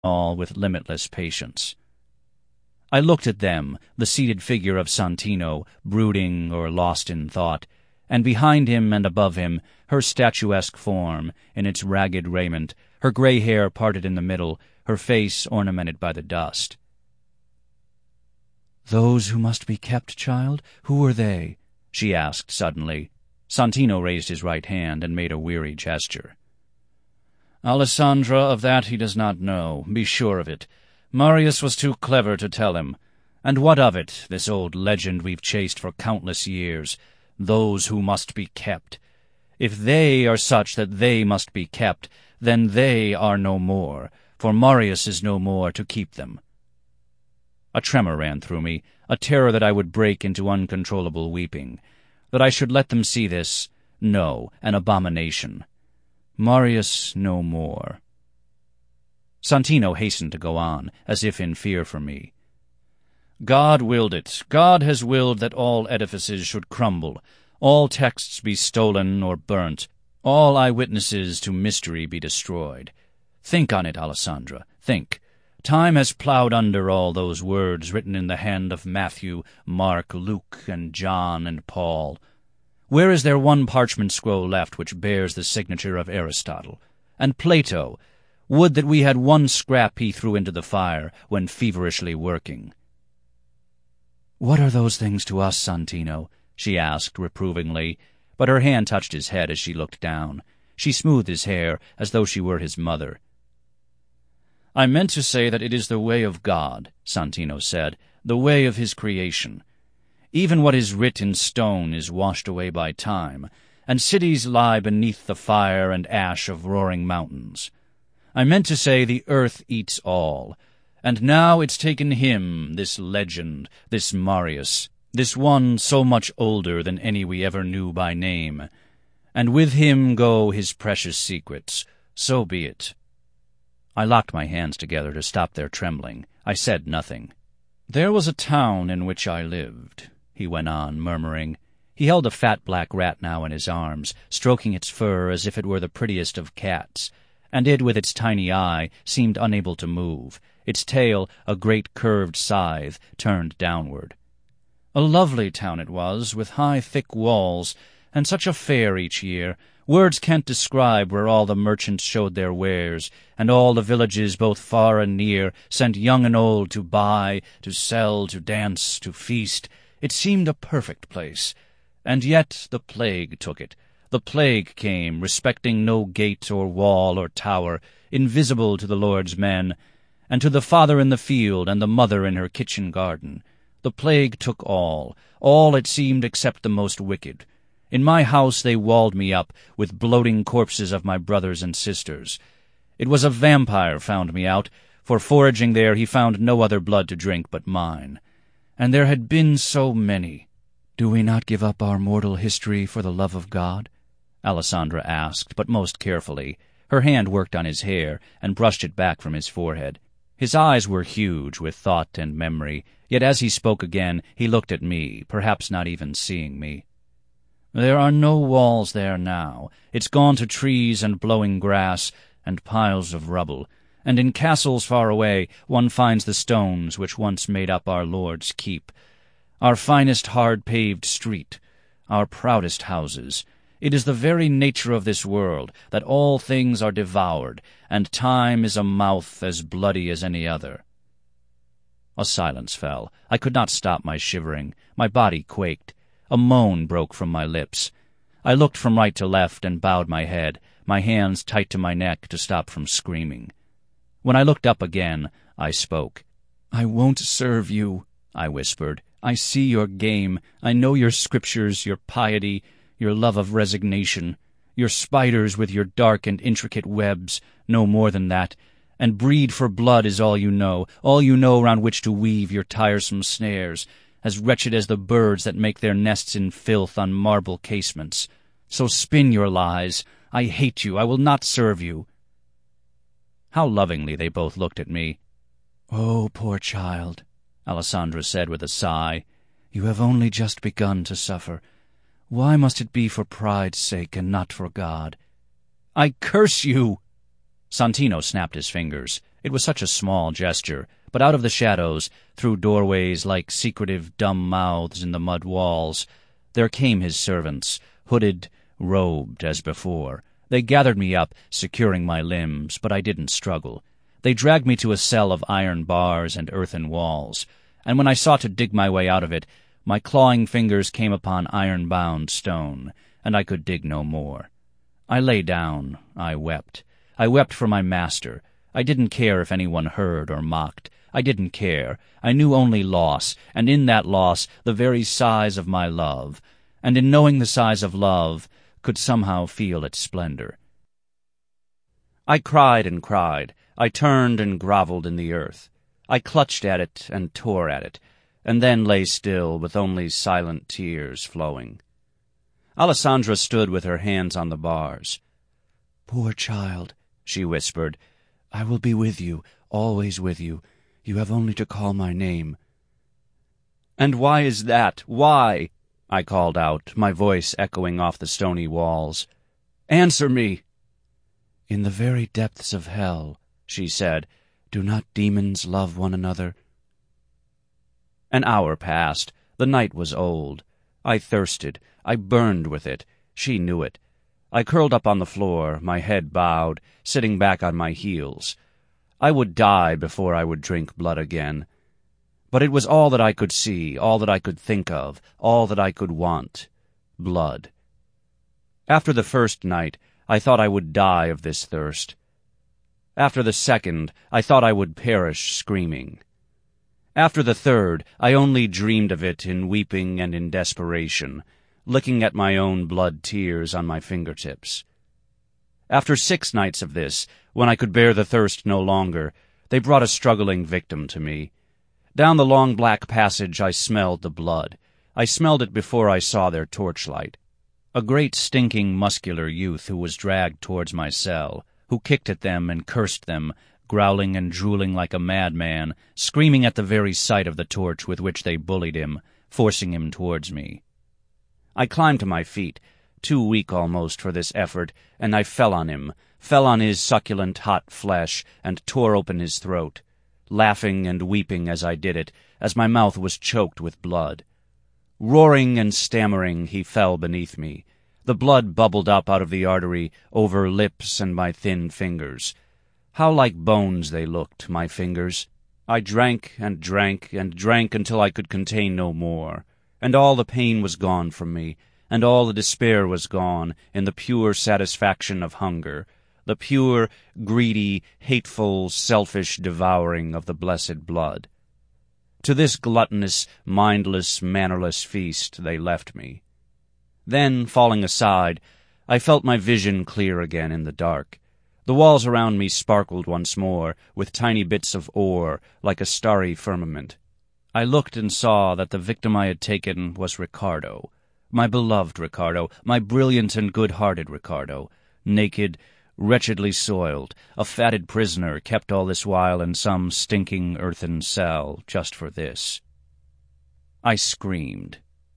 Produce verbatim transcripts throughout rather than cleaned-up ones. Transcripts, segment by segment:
all with limitless patience. I looked at them, the seated figure of Santino, brooding or lost in thought, and behind him and above him, her statuesque form, in its ragged raiment, her gray hair parted in the middle, her face ornamented by the dust. "Those who must be kept, child? Who are they?" she asked suddenly. Santino raised his right hand and made a weary gesture. "Alessandra, of that he does not know, be sure of it. Marius was too clever to tell him. And what of it, this old legend we've chased for countless years? Those who must be kept. If they are such that they must be kept, then they are no more, for Marius is no more to keep them." A tremor ran through me, a terror that I would break into uncontrollable weeping. That I should let them see this, no, an abomination. Marius no more. Santino hastened to go on, as if in fear for me. "God willed it. God has willed that all edifices should crumble, all texts be stolen or burnt, all eyewitnesses to mystery be destroyed. Think on it, Alessandra, think. Time has plowed under all those words written in the hand of Matthew, Mark, Luke, and John, and Paul. Where is there one parchment scroll left which bears the signature of Aristotle? And Plato? Would that we had one scrap he threw into the fire when feverishly working." "What are those things to us, Santino?" she asked reprovingly, but her hand touched his head as she looked down. She smoothed his hair as though she were his mother. "I meant to say that it is the way of God," Santino said, "the way of his creation. Even what is writ in stone is washed away by time, and cities lie beneath the fire and ash of roaring mountains. I meant to say the earth eats all, and now it's taken him, this legend, this Marius, this one so much older than any we ever knew by name, and with him go his precious secrets. So be it." I locked my hands together to stop their trembling. I said nothing. "There was a town in which I lived," he went on, murmuring. He held a fat black rat now in his arms, stroking its fur as if it were the prettiest of cats, and it, with its tiny eye, seemed unable to move, its tail, a great curved scythe, turned downward. "A lovely town it was, with high thick walls, and such a fair each year. Words can't describe where all the merchants showed their wares, and all the villages, both far and near, sent young and old to buy, to sell, to dance, to feast. It seemed a perfect place. And yet the plague took it. The plague came, respecting no gate or wall or tower, invisible to the Lord's men, and to the father in the field and the mother in her kitchen garden. The plague took all, all it seemed except the most wicked. In my house they walled me up with bloating corpses of my brothers and sisters. It was a vampire found me out, for foraging there he found no other blood to drink but mine. And there had been so many." "Do we not give up our mortal history for the love of God?" Alessandra asked, but most carefully. Her hand worked on his hair and brushed it back from his forehead. His eyes were huge with thought and memory, yet as he spoke again he looked at me, perhaps not even seeing me. "There are no walls there now. It's gone to trees and blowing grass and piles of rubble, and in castles far away one finds the stones which once made up our Lord's keep, our finest hard-paved street, our proudest houses. It is the very nature of this world that all things are devoured, and time is a mouth as bloody as any other." A silence fell. I could not stop my shivering. My body quaked. A moan broke from my lips. I looked from right to left and bowed my head, my hands tight to my neck to stop from screaming. When I looked up again, I spoke. "I won't serve you," I whispered. "I see your game. I know your scriptures, your piety, your love of resignation, your spiders with your dark and intricate webs, no more than that, and breed for blood is all you know, all you know round which to weave your tiresome snares, as wretched as the birds that make their nests in filth on marble casements. So spin your lies. I hate you. I will not serve you." How lovingly they both looked at me. "Oh, poor child," Alessandra said with a sigh. "You have only just begun to suffer. Why must it be for pride's sake and not for God?" "I curse you!" Santino snapped his fingers. It was such a small gesture, but out of the shadows, through doorways like secretive dumb mouths in the mud walls, there came his servants, hooded, robed as before. They gathered me up, securing my limbs, but I didn't struggle. They dragged me to a cell of iron bars and earthen walls, and when I sought to dig my way out of it, my clawing fingers came upon iron-bound stone, and I could dig no more. I lay down. I wept. I wept for my master. I didn't care if anyone heard or mocked. I didn't care. I knew only loss, and in that loss the very size of my love, and in knowing the size of love, could somehow feel its splendor. I cried and cried. I turned and groveled in the earth. I clutched at it and tore at it, and then lay still with only silent tears flowing. Alessandra stood with her hands on the bars. "Poor child," she whispered, "I will be with you, always with you. You have only to call my name." "And why is that? Why?" I called out, my voice echoing off the stony walls. "Answer me!" "In the very depths of hell," she said, "do not demons love one another?" An hour passed. The night was old. I thirsted. I burned with it. She knew it. I curled up on the floor, my head bowed, sitting back on my heels. I would die before I would drink blood again. But it was all that I could see, all that I could think of, all that I could want. Blood. After the first night, I thought I would die of this thirst. After the second, I thought I would perish screaming. After the third, I only dreamed of it in weeping and in desperation, licking at my own blood tears on my fingertips. After six nights of this, when I could bear the thirst no longer, they brought a struggling victim to me. Down the long black passage I smelled the blood. I smelled it before I saw their torchlight. A great stinking muscular youth who was dragged towards my cell, who kicked at them and cursed them, growling and drooling like a madman, screaming at the very sight of the torch with which they bullied him, forcing him towards me. I climbed to my feet, too weak almost for this effort, and I fell on him, fell on his succulent hot flesh, and tore open his throat, laughing and weeping as I did it, as my mouth was choked with blood. Roaring and stammering, he fell beneath me. The blood bubbled up out of the artery, over lips and my thin fingers. How like bones they looked, my fingers. I drank and drank and drank until I could contain no more, and all the pain was gone from me, and all the despair was gone in the pure satisfaction of hunger, the pure, greedy, hateful, selfish devouring of the blessed blood. To this gluttonous, mindless, mannerless feast they left me. Then, falling aside, I felt my vision clear again in the dark. The walls around me sparkled once more, with tiny bits of ore, like a starry firmament. I looked and saw that the victim I had taken was Ricardo, my beloved Ricardo, my brilliant and good-hearted Ricardo, naked, wretchedly soiled, a fatted prisoner kept all this while in some stinking earthen cell just for this. I screamed.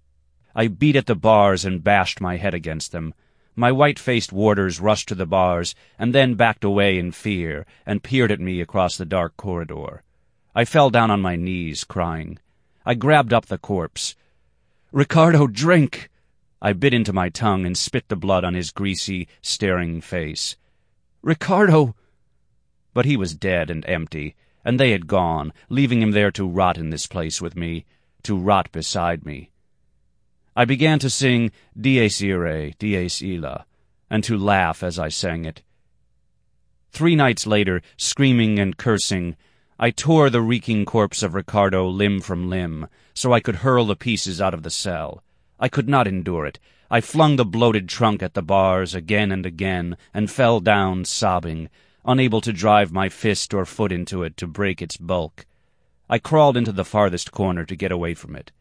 I beat at the bars and bashed my head against them. My white-faced warders rushed to the bars and then backed away in fear and peered at me across the dark corridor. I fell down on my knees, crying. I grabbed up the corpse. "Ricardo, drink!" I bit into my tongue and spit the blood on his greasy, staring face. "Ricardo!" But he was dead and empty, and they had gone, leaving him there to rot in this place with me, to rot beside me. I began to sing Dies Irae, Dies Illa, and to laugh as I sang it. Three nights later, screaming and cursing, I tore the reeking corpse of Ricardo limb from limb, so I could hurl the pieces out of the cell. I could not endure it. I flung the bloated trunk at the bars again and again, and fell down sobbing, unable to drive my fist or foot into it to break its bulk. I crawled into the farthest corner to get away from it.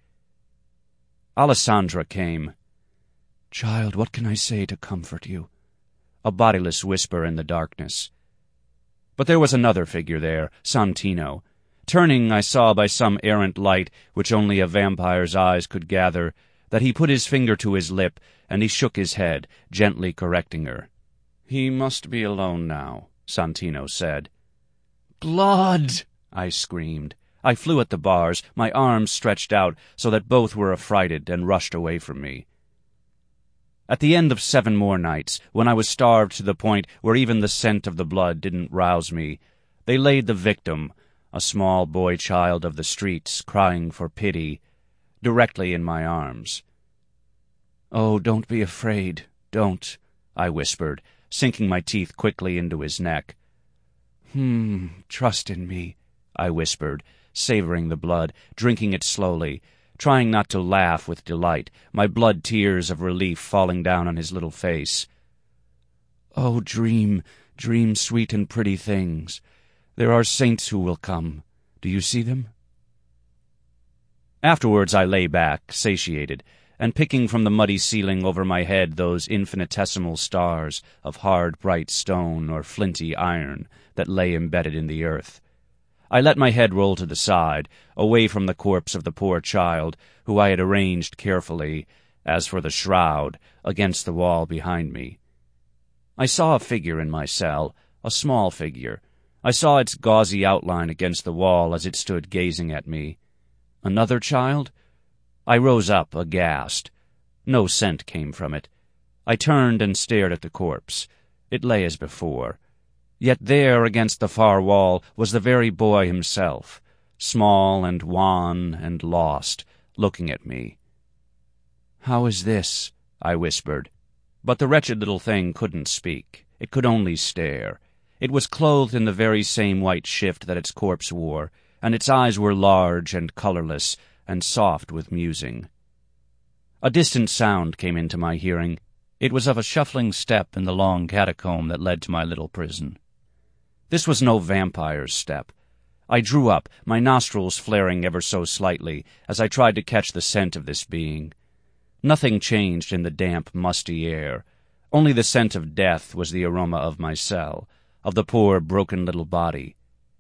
Alessandra came. "Child, what can I say to comfort you?" A bodiless whisper in the darkness. But there was another figure there, Santino. Turning, I saw by some errant light, which only a vampire's eyes could gather, that he put his finger to his lip, and he shook his head, gently correcting her. "He must be alone now," Santino said. "Blood!" I screamed. I flew at the bars, my arms stretched out so that both were affrighted and rushed away from me. At the end of seven more nights, when I was starved to the point where even the scent of the blood didn't rouse me, they laid the victim, a small boy-child of the streets crying for pity, directly in my arms. "Oh, don't be afraid, don't," I whispered, sinking my teeth quickly into his neck. "Hmm, trust in me," I whispered, savoring the blood, drinking it slowly, trying not to laugh with delight, my blood tears of relief falling down on his little face. "Oh, dream, dream sweet and pretty things. There are saints who will come. Do you see them?" Afterwards I lay back, satiated, and picking from the muddy ceiling over my head those infinitesimal stars of hard, bright stone or flinty iron that lay embedded in the earth. I let my head roll to the side, away from the corpse of the poor child, who I had arranged carefully, as for the shroud, against the wall behind me. I saw a figure in my cell, a small figure. I saw its gauzy outline against the wall as it stood gazing at me. Another child? I rose up, aghast. No scent came from it. I turned and stared at the corpse. It lay as before. Yet there, against the far wall, was the very boy himself, small and wan and lost, looking at me. "How is this?" I whispered. But the wretched little thing couldn't speak. It could only stare. It was clothed in the very same white shift that its corpse wore, and its eyes were large and colorless and soft with musing. A distant sound came into my hearing. It was of a shuffling step in the long catacomb that led to my little prison. This was no vampire's step. I drew up, my nostrils flaring ever so slightly, as I tried to catch the scent of this being. Nothing changed in the damp, musty air. Only the scent of death was the aroma of my cell, of the poor, broken little body.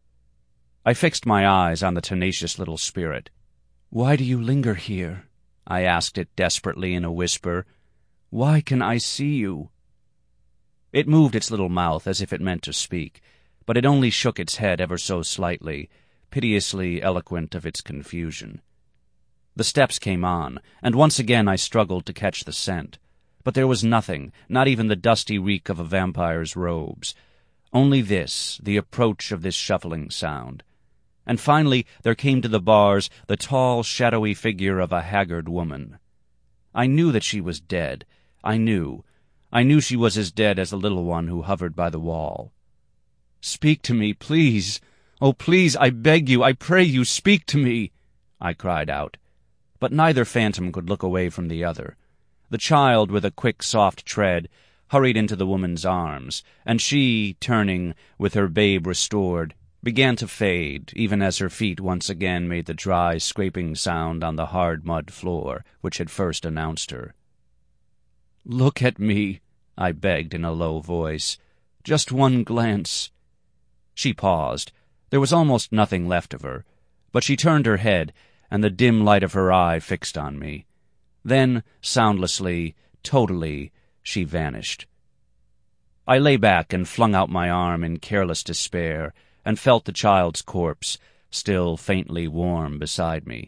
I fixed my eyes on the tenacious little spirit. "Why do you linger here?" I asked it desperately in a whisper. "Why can I see you?" It moved its little mouth as if it meant to speak, but it only shook its head ever so slightly, piteously eloquent of its confusion. The steps came on, and once again I struggled to catch the scent. But there was nothing, not even the dusty reek of a vampire's robes. Only this, the approach of this shuffling sound. And finally there came to the bars the tall, shadowy figure of a haggard woman. I knew that she was dead. I knew. I knew she was as dead as the little one who hovered by the wall. "Speak to me, please! Oh, please, I beg you, I pray you, speak to me!" I cried out. But neither phantom could look away from the other. The child, with a quick, soft tread, hurried into the woman's arms, and she, turning, with her babe restored, began to fade, even as her feet once again made the dry, scraping sound on the hard mud floor which had first announced her. "Look at me," I begged in a low voice. "Just one glance." She paused. There was almost nothing left of her, but she turned her head, and the dim light of her eye fixed on me. Then, soundlessly, totally, she vanished. I lay back and flung out my arm in careless despair, and felt the child's corpse, still faintly warm beside me.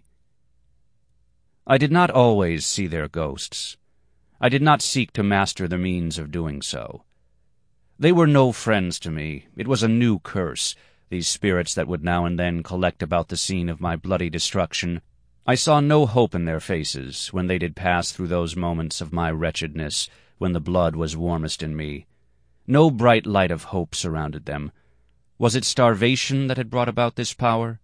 I did not always see their ghosts. I did not seek to master the means of doing so. They were no friends to me. It was a new curse, these spirits that would now and then collect about the scene of my bloody destruction. I saw no hope in their faces when they did pass through those moments of my wretchedness, when the blood was warmest in me. No bright light of hope surrounded them. Was it starvation that had brought about this power?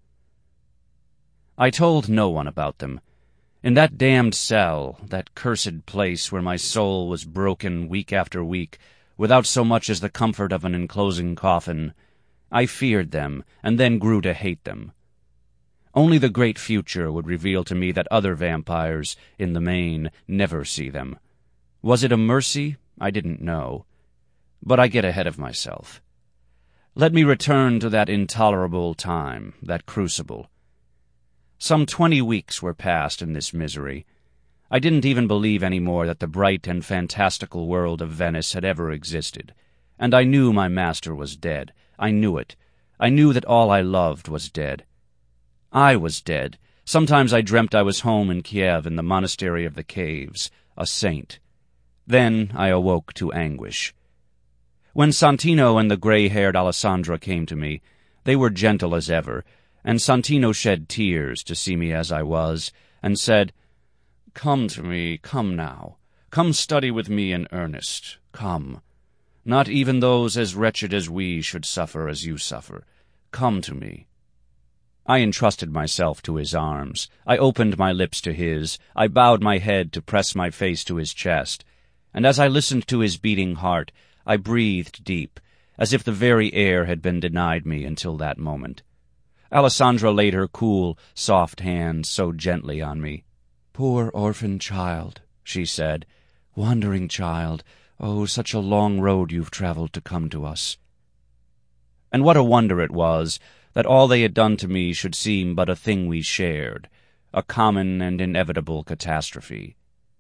I told no one about them. In that damned cell, that cursed place where my soul was broken week after week, without so much as the comfort of an enclosing coffin, I feared them, and then grew to hate them. Only the great future would reveal to me that other vampires, in the main, never see them. Was it a mercy? I didn't know. But I get ahead of myself. Let me return to that intolerable time, that crucible. Some twenty weeks were passed in this misery. I didn't even believe any more that the bright and fantastical world of Venice had ever existed, And I knew my master was dead. I knew it. I knew that all I loved was dead. I was dead. Sometimes I dreamt I was home in Kiev in the monastery of the caves, a saint. Then I awoke to anguish. When Santino and the gray-haired Alessandra came to me, they were gentle as ever, and Santino shed tears to see me as I was, and said, "Come to me, come now. Come study with me in earnest. Come. Not even those as wretched as we should suffer as you suffer. Come to me." I entrusted myself to his arms. I opened my lips to his. I bowed my head to press my face to his chest. And as I listened to his beating heart, I breathed deep, as if the very air had been denied me until that moment. Alessandra laid her cool, soft hands so gently on me. "Poor orphan child," she said. "Wandering child, oh, such a long road you've traveled to come to us." And what a wonder it was that all they had done to me should seem but a thing we shared, a common and inevitable catastrophe.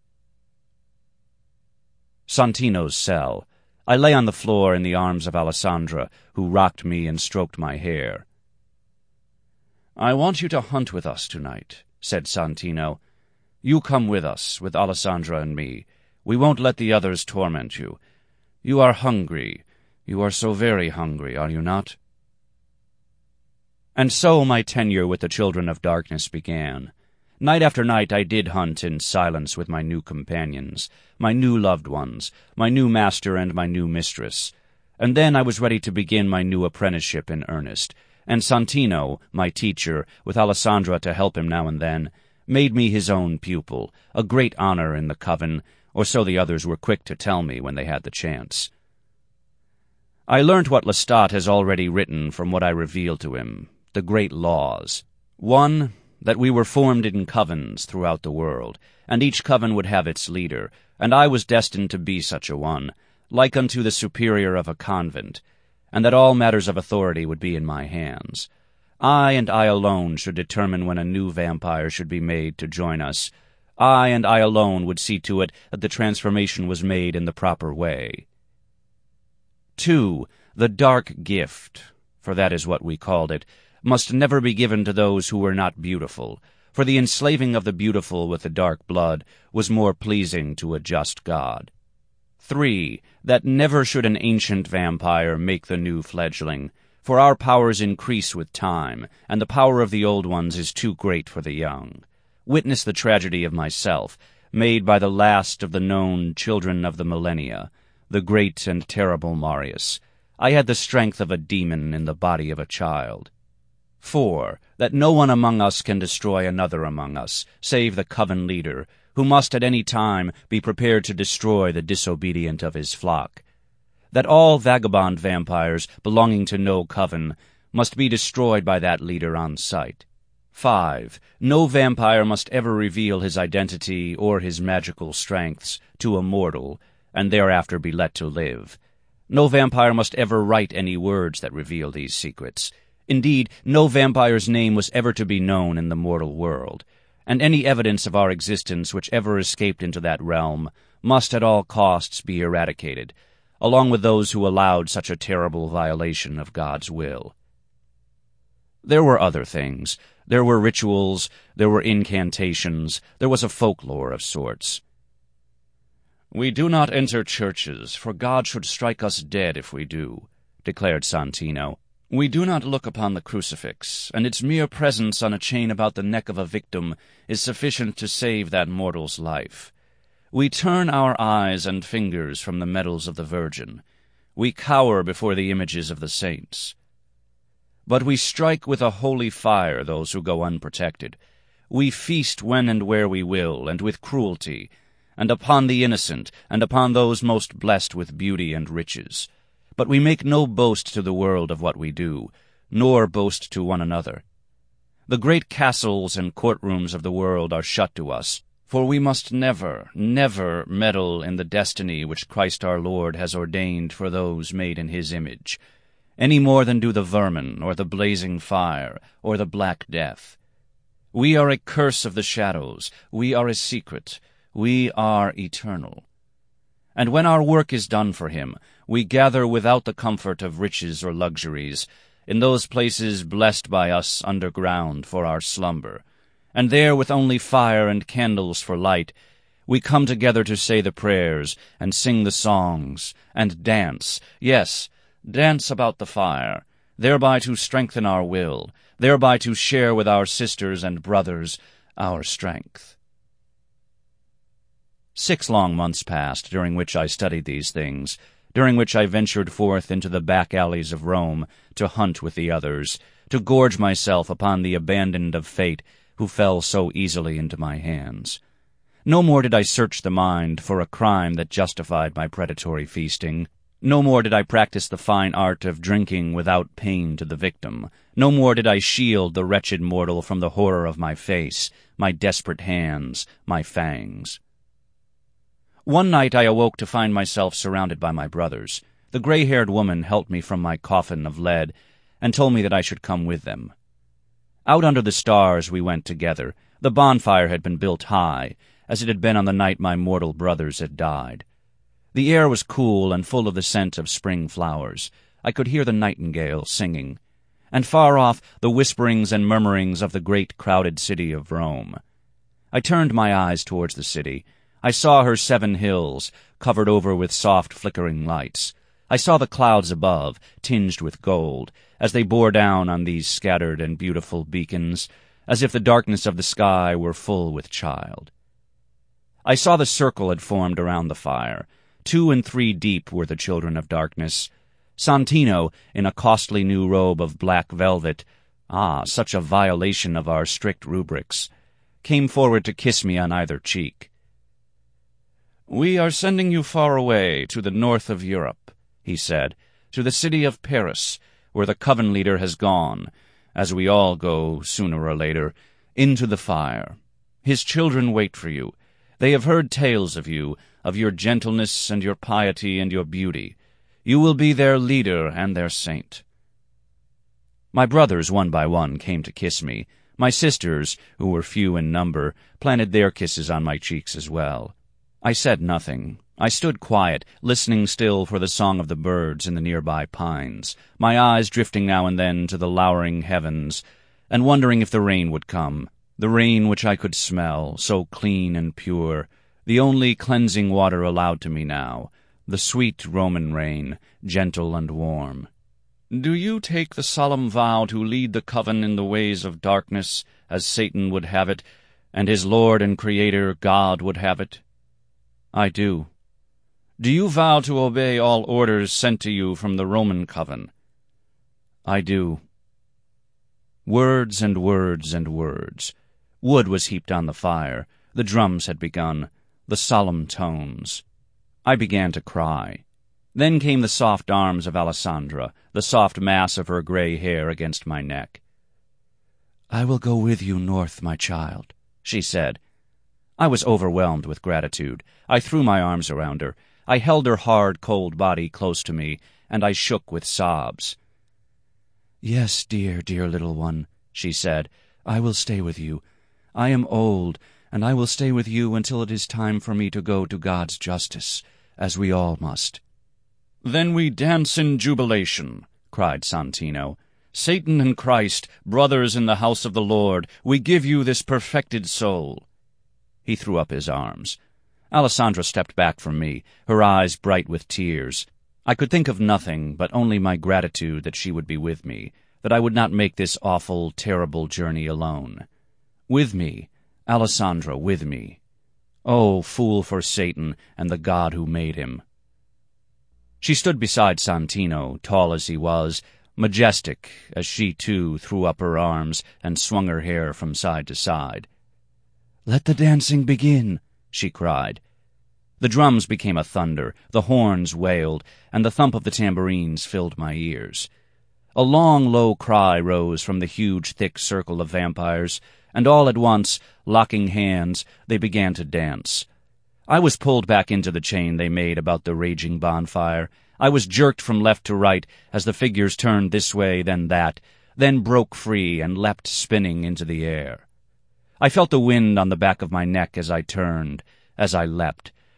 Santino's cell. I lay on the floor in the arms of Alessandra, who rocked me and stroked my hair. "I want you to hunt with us tonight," said Santino. "You come with us, with Alessandra and me. We won't let the others torment you. You are hungry. You are so very hungry, are you not?" And so my tenure with the Children of Darkness began. Night after night I did hunt in silence with my new companions, my new loved ones, my new master and my new mistress. And then I was ready to begin my new apprenticeship in earnest, and Santino, my teacher, with Alessandra to help him now and then, made me his own pupil, a great honor in the coven, or so the others were quick to tell me when they had the chance. I learnt what Lestat has already written from what I revealed to him, the great laws. One, that we were formed in covens throughout the world, and each coven would have its leader, and I was destined to be such a one, like unto the superior of a convent, and that all matters of authority would be in my hands. I and I alone should determine when a new vampire should be made to join us. I and I alone would see to it that the transformation was made in the proper way. Two, the dark gift, for that is what we called it, must never be given to those who were not beautiful, for the enslaving of the beautiful with the dark blood was more pleasing to a just God. Three, that never should an ancient vampire make the new fledgling, for our powers increase with time, and the power of the old ones is too great for the young. Witness the tragedy of myself, made by the last of the known children of the millennia, the great and terrible Marius. I had the strength of a demon in the body of a child. Four, that no one among us can destroy another among us, save the coven leader, who must at any time be prepared to destroy the disobedient of his flock. That all vagabond vampires belonging to no coven must be destroyed by that leader on sight. Five, no vampire must ever reveal his identity or his magical strengths to a mortal, and thereafter be let to live. No vampire must ever write any words that reveal these secrets. Indeed, no vampire's name was ever to be known in the mortal world, and any evidence of our existence which ever escaped into that realm must at all costs be eradicated, along with those who allowed such a terrible violation of God's will. There were other things. There were rituals, there were incantations, there was a folklore of sorts. "We do not enter churches, for God should strike us dead if we do," declared Santino. "We do not look upon the crucifix, and its mere presence on a chain about the neck of a victim is sufficient to save that mortal's life. We turn our eyes and fingers from the medals of the Virgin. We cower before the images of the saints. But we strike with a holy fire those who go unprotected. We feast when and where we will, and with cruelty, and upon the innocent, and upon those most blessed with beauty and riches. But we make no boast to the world of what we do, nor boast to one another. The great castles and courtrooms of the world are shut to us, for we must never, never meddle in the destiny which Christ our Lord has ordained for those made in his image, any more than do the vermin, or the blazing fire, or the black death. We are a curse of the shadows, we are a secret, we are eternal. And when our work is done for him, we gather without the comfort of riches or luxuries, in those places blessed by us underground for our slumber, and there with only fire and candles for light, we come together to say the prayers, and sing the songs, and dance, yes, dance about the fire, thereby to strengthen our will, thereby to share with our sisters and brothers our strength. Six long months passed, during which I studied these things, during which I ventured forth into the back alleys of Rome to hunt with the others, to gorge myself upon the abandoned of fate who fell so easily into my hands. No more did I search the mind for a crime that justified my predatory feasting. No more did I practice the fine art of drinking without pain to the victim. No more did I shield the wretched mortal from the horror of my face, my desperate hands, my fangs. One night I awoke to find myself surrounded by my brothers. The gray-haired woman helped me from my coffin of lead and told me that I should come with them. Out under the stars we went together. The bonfire had been built high, as it had been on the night my mortal brothers had died. The air was cool and full of the scent of spring flowers. I could hear the nightingale singing, and far off the whisperings and murmurings of the great crowded city of Rome. I turned my eyes towards the city. I saw her seven hills, covered over with soft flickering lights. I saw the clouds above, tinged with gold, as they bore down on these scattered and beautiful beacons, as if the darkness of the sky were full with child. I saw the circle had formed around the fire. Two and three deep were the children of darkness. Santino, in a costly new robe of black velvet, ah, such a violation of our strict rubrics, came forward to kiss me on either cheek. "We are sending you far away, to the north of Europe," he said, "to the city of Paris, where the coven leader has gone, as we all go, sooner or later, into the fire. His children wait for you. They have heard tales of you, of your gentleness and your piety and your beauty. You will be their leader and their saint." My brothers, one by one, came to kiss me. My sisters, who were few in number, planted their kisses on my cheeks as well. I said nothing. I stood quiet, listening still for the song of the birds in the nearby pines, my eyes drifting now and then to the lowering heavens, and wondering if the rain would come, the rain which I could smell, so clean and pure, the only cleansing water allowed to me now, the sweet Roman rain, gentle and warm. "Do you take the solemn vow to lead the coven in the ways of darkness, as Satan would have it, and his Lord and Creator, God, would have it?" "I do." "Do you vow to obey all orders sent to you from the Roman coven?" "I do." Words and words and words. Wood was heaped on the fire. The drums had begun. The solemn tones. I began to cry. Then came the soft arms of Alessandra, the soft mass of her gray hair against my neck. "I will go with you north, my child," she said. I was overwhelmed with gratitude. I threw my arms around her. I held her hard, cold body close to me, and I shook with sobs. "Yes, dear, dear little one," she said, "I will stay with you. I am old, and I will stay with you until it is time for me to go to God's justice, as we all must." "Then we dance in jubilation," cried Santino. "Satan and Christ, brothers in the house of the Lord, we give you this perfected soul." He threw up his arms. Alessandra stepped back from me, her eyes bright with tears. I could think of nothing but only my gratitude that she would be with me, that I would not make this awful, terrible journey alone. With me, Alessandra, with me. Oh, fool for Satan and the God who made him. She stood beside Santino, tall as he was, majestic, as she, too, threw up her arms and swung her hair from side to side. "Let the dancing begin," she cried. The drums became a thunder, the horns wailed, and the thump of the tambourines filled my ears. A long, low cry rose from the huge, thick circle of vampires, and all at once, locking hands, they began to dance. I was pulled back into the chain they made about the raging bonfire. I was jerked from left to right as the figures turned this way, then that, then broke free and leapt spinning into the air. I felt the wind on the back of my neck as I turned, as I leapt.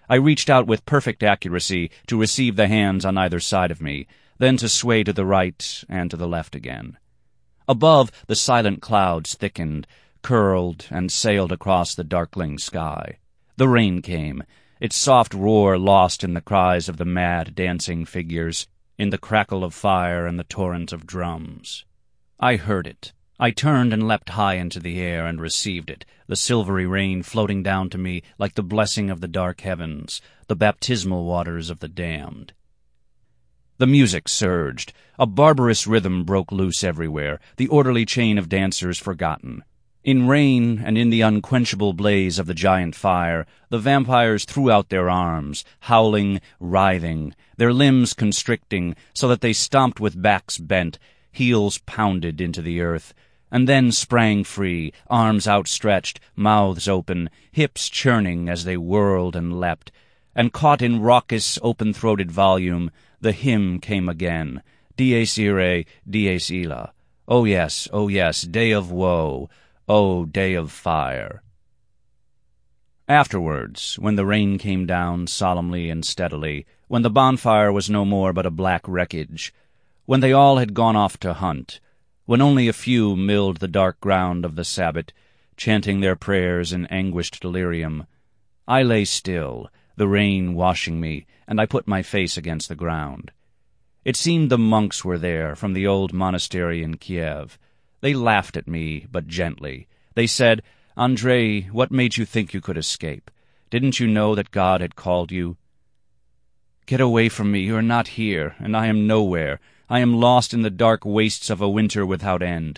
I reached out with perfect accuracy to receive the hands on either side of me, then to sway to the right and to the left again. Above, the silent clouds thickened, curled, and sailed across the darkling sky. The rain came, its soft roar lost in the cries of the mad, dancing figures, in the crackle of fire and the torrent of drums. I heard it. I turned and leapt high into the air and received it, the silvery rain floating down to me like the blessing of the dark heavens, the baptismal waters of the damned. The music surged. A barbarous rhythm broke loose everywhere, the orderly chain of dancers forgotten. In rain and in the unquenchable blaze of the giant fire, the vampires threw out their arms, howling, writhing, their limbs constricting so that they stomped with backs bent, heels pounded into the earth, and then sprang free, arms outstretched, mouths open, hips churning as they whirled and leapt, and caught in raucous, open-throated volume, the hymn came again, Dies Irae, Dies Illa. Oh yes, oh yes, day of woe, oh, day of fire. Afterwards, when the rain came down solemnly and steadily, when the bonfire was no more but a black wreckage, when they all had gone off to hunt, when only a few milled the dark ground of the Sabbat, chanting their prayers in anguished delirium, I lay still, the rain washing me, and I put my face against the ground. It seemed the monks were there from the old monastery in Kiev. They laughed at me, but gently. They said, Andrei, what made you think you could escape? Didn't you know that God had called you? Get away from me, you are not here, and I am nowhere. I am lost in the dark wastes of a winter without end.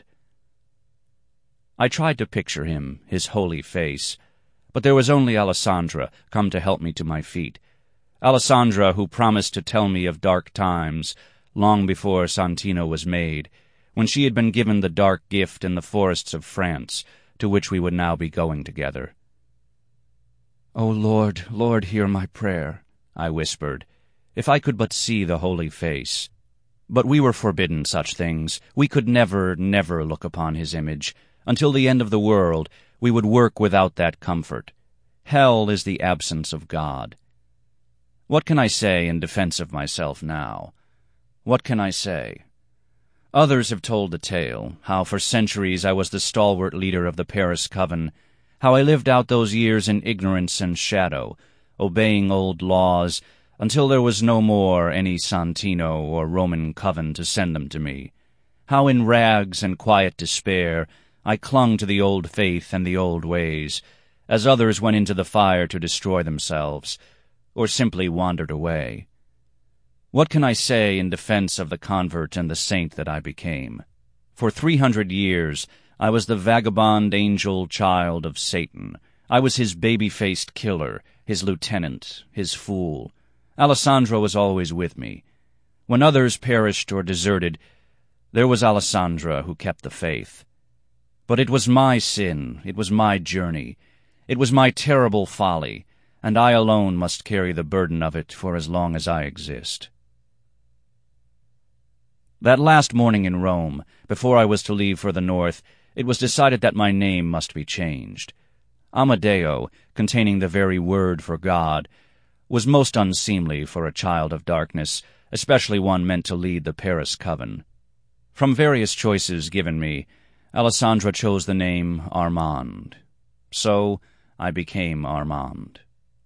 I tried to picture him, his holy face, but there was only Alessandra, come to help me to my feet. Alessandra, who promised to tell me of dark times, long before Santino was made, when she had been given the dark gift in the forests of France, to which we would now be going together. "O Lord, Lord, hear my prayer," I whispered, if I could but see the holy face. But we were forbidden such things. We could never, never look upon his image. Until the end of the world, we would work without that comfort. Hell is the absence of God. What can I say in defense of myself now? What can I say? Others have told the tale, how for centuries I was the stalwart leader of the Paris Coven, how I lived out those years in ignorance and shadow, obeying old laws, until there was no more any Santino or Roman Coven to send them to me, how in rags and quiet despair I clung to the old faith and the old ways, as others went into the fire to destroy themselves, or simply wandered away. What can I say in defense of the convert and the saint that I became? For three hundred years I was the vagabond angel child of Satan. I was his baby-faced killer, his lieutenant, his fool. Alessandra was always with me. When others perished or deserted, there was Alessandra who kept the faith. But it was my sin, it was my journey, it was my terrible folly, and I alone must carry the burden of it for as long as I exist. That last morning in Rome, before I was to leave for the north, it was decided that my name must be changed. Amadeo, containing the very word for God, was most unseemly for a child of darkness, especially one meant to lead the Paris Coven. From various choices given me, Alessandra chose the name Armand. So I became Armand.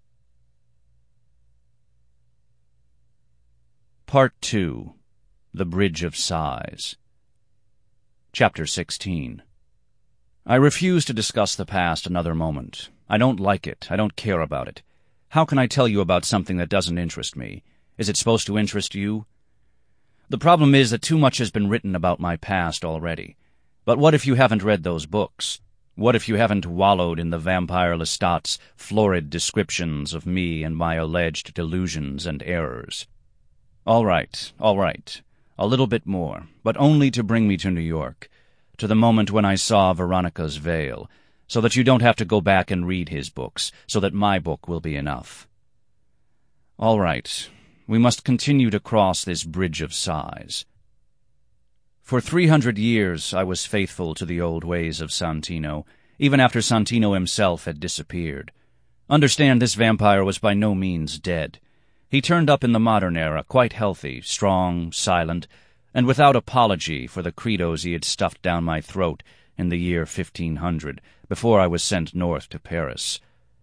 Part two. The Bridge of Sighs. Chapter sixteen. I refuse to discuss the past another moment. I don't like it. I don't care about it. How can I tell you about something that doesn't interest me? Is it supposed to interest you? The problem is that too much has been written about my past already. But what if you haven't read those books? What if you haven't wallowed in the vampire Lestat's florid descriptions of me and my alleged delusions and errors? All right, all right. A little bit more, but only to bring me to New York, to the moment when I saw Veronica's veil, so that you don't have to go back and read his books, so that my book will be enough. All right, we must continue to cross this bridge of sighs. For three hundred years I was faithful to the old ways of Santino, even after Santino himself had disappeared. Understand, this vampire was by no means dead. He turned up in the modern era, quite healthy, strong, silent, and without apology for the credos he had stuffed down my throat in the year fifteen hundred, before I was sent north to Paris.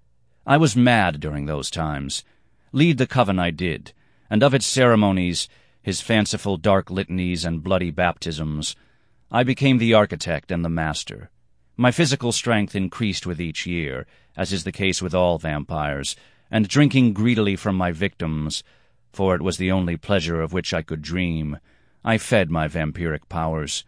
I was mad during those times. Lead the coven I did, and of its ceremonies, his fanciful dark litanies and bloody baptisms, I became the architect and the master. My physical strength increased with each year, as is the case with all vampires, and drinking greedily from my victims, for it was the only pleasure of which I could dream, I fed my vampiric powers.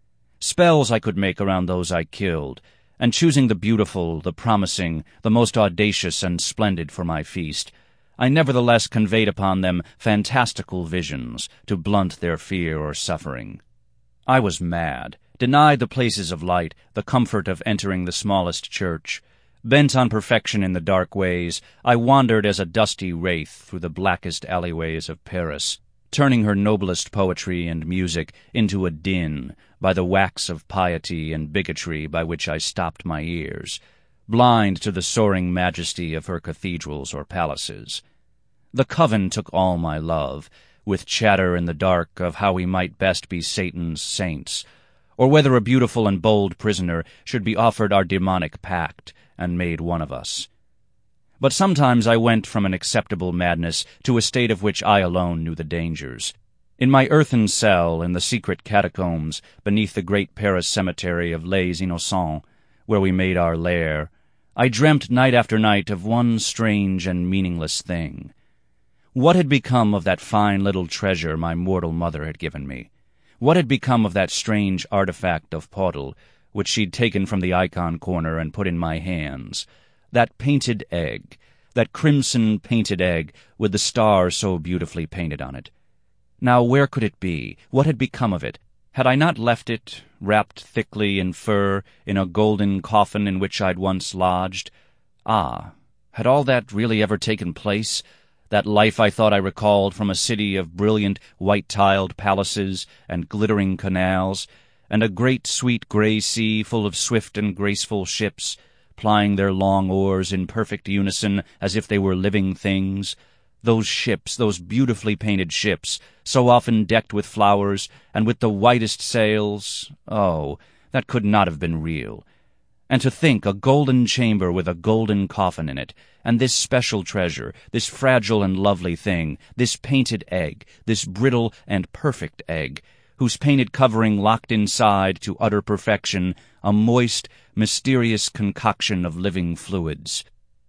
Spells I could make around those I killed, and choosing the beautiful, the promising, the most audacious and splendid for my feast, I nevertheless conveyed upon them fantastical visions to blunt their fear or suffering. I was mad, denied the places of light, the comfort of entering the smallest church. Bent on perfection in the dark ways, I wandered as a dusty wraith through the blackest alleyways of Paris, turning her noblest poetry and music into a din by the wax of piety and bigotry by which I stopped my ears, blind to the soaring majesty of her cathedrals or palaces. The coven took all my love, with chatter in the dark of how we might best be Satan's saints, or whether a beautiful and bold prisoner should be offered our demonic pact and made one of us. But sometimes I went from an acceptable madness to a state of which I alone knew the dangers. In my earthen cell in the secret catacombs beneath the great Paris cemetery of Les Innocents, where we made our lair, I dreamt night after night of one strange and meaningless thing. What had become of that fine little treasure my mortal mother had given me? What had become of that strange artifact of Portal, which she'd taken from the icon corner and put in my hands? That painted egg, that crimson painted egg with the star so beautifully painted on it. Now where could it be? What had become of it? Had I not left it, wrapped thickly in fur, in a golden coffin in which I'd once lodged? Ah, had all that really ever taken place? That life I thought I recalled from a city of brilliant white-tiled palaces and glittering canals, and a great sweet gray sea full of swift and graceful ships, plying their long oars in perfect unison as if they were living things. Those ships, those beautifully painted ships, so often decked with flowers and with the whitest sails, oh, that could not have been real. And to think a golden chamber with a golden coffin in it, and this special treasure, this fragile and lovely thing, this painted egg, this brittle and perfect egg, whose painted covering locked inside to utter perfection a moist, mysterious concoction of living fluids.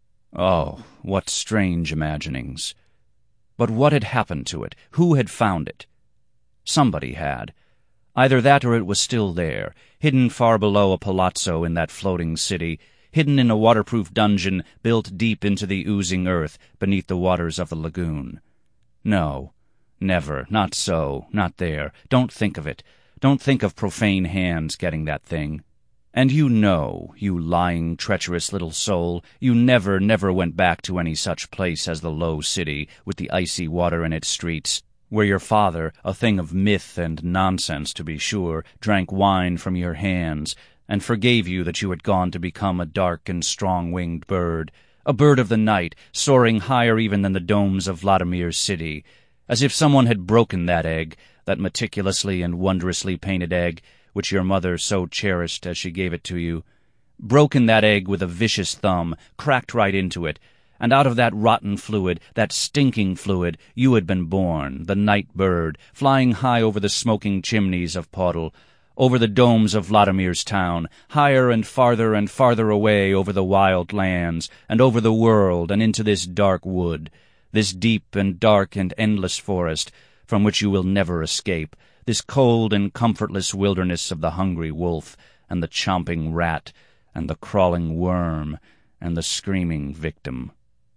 Oh, what strange imaginings! But what had happened to it? Who had found it? Somebody had. Either that or it was still there, hidden far below a palazzo in that floating city, hidden in a waterproof dungeon built deep into the oozing earth beneath the waters of the lagoon. No, never, not so, not there. Don't think of it. Don't think of profane hands getting that thing. And you know, you lying, treacherous little soul, you never, never went back to any such place as the low city, with the icy water in its streets, where your father, a thing of myth and nonsense to be sure, drank wine from your hands, and forgave you that you had gone to become a dark and strong-winged bird, a bird of the night, soaring higher even than the domes of Vladimir's city, as if someone had broken that egg, that meticulously and wondrously painted egg, which your mother so cherished as she gave it to you, broken that egg with a vicious thumb, cracked right into it, and out of that rotten fluid, that stinking fluid, you had been born, the night bird, flying high over the smoking chimneys of Portal, over the domes of Vladimir's town, higher and farther and farther away over the wild lands, and over the world, and into this dark wood, this deep and dark and endless forest, from which you will never escape, this cold and comfortless wilderness of the hungry wolf, and the chomping rat, and the crawling worm, and the screaming victim.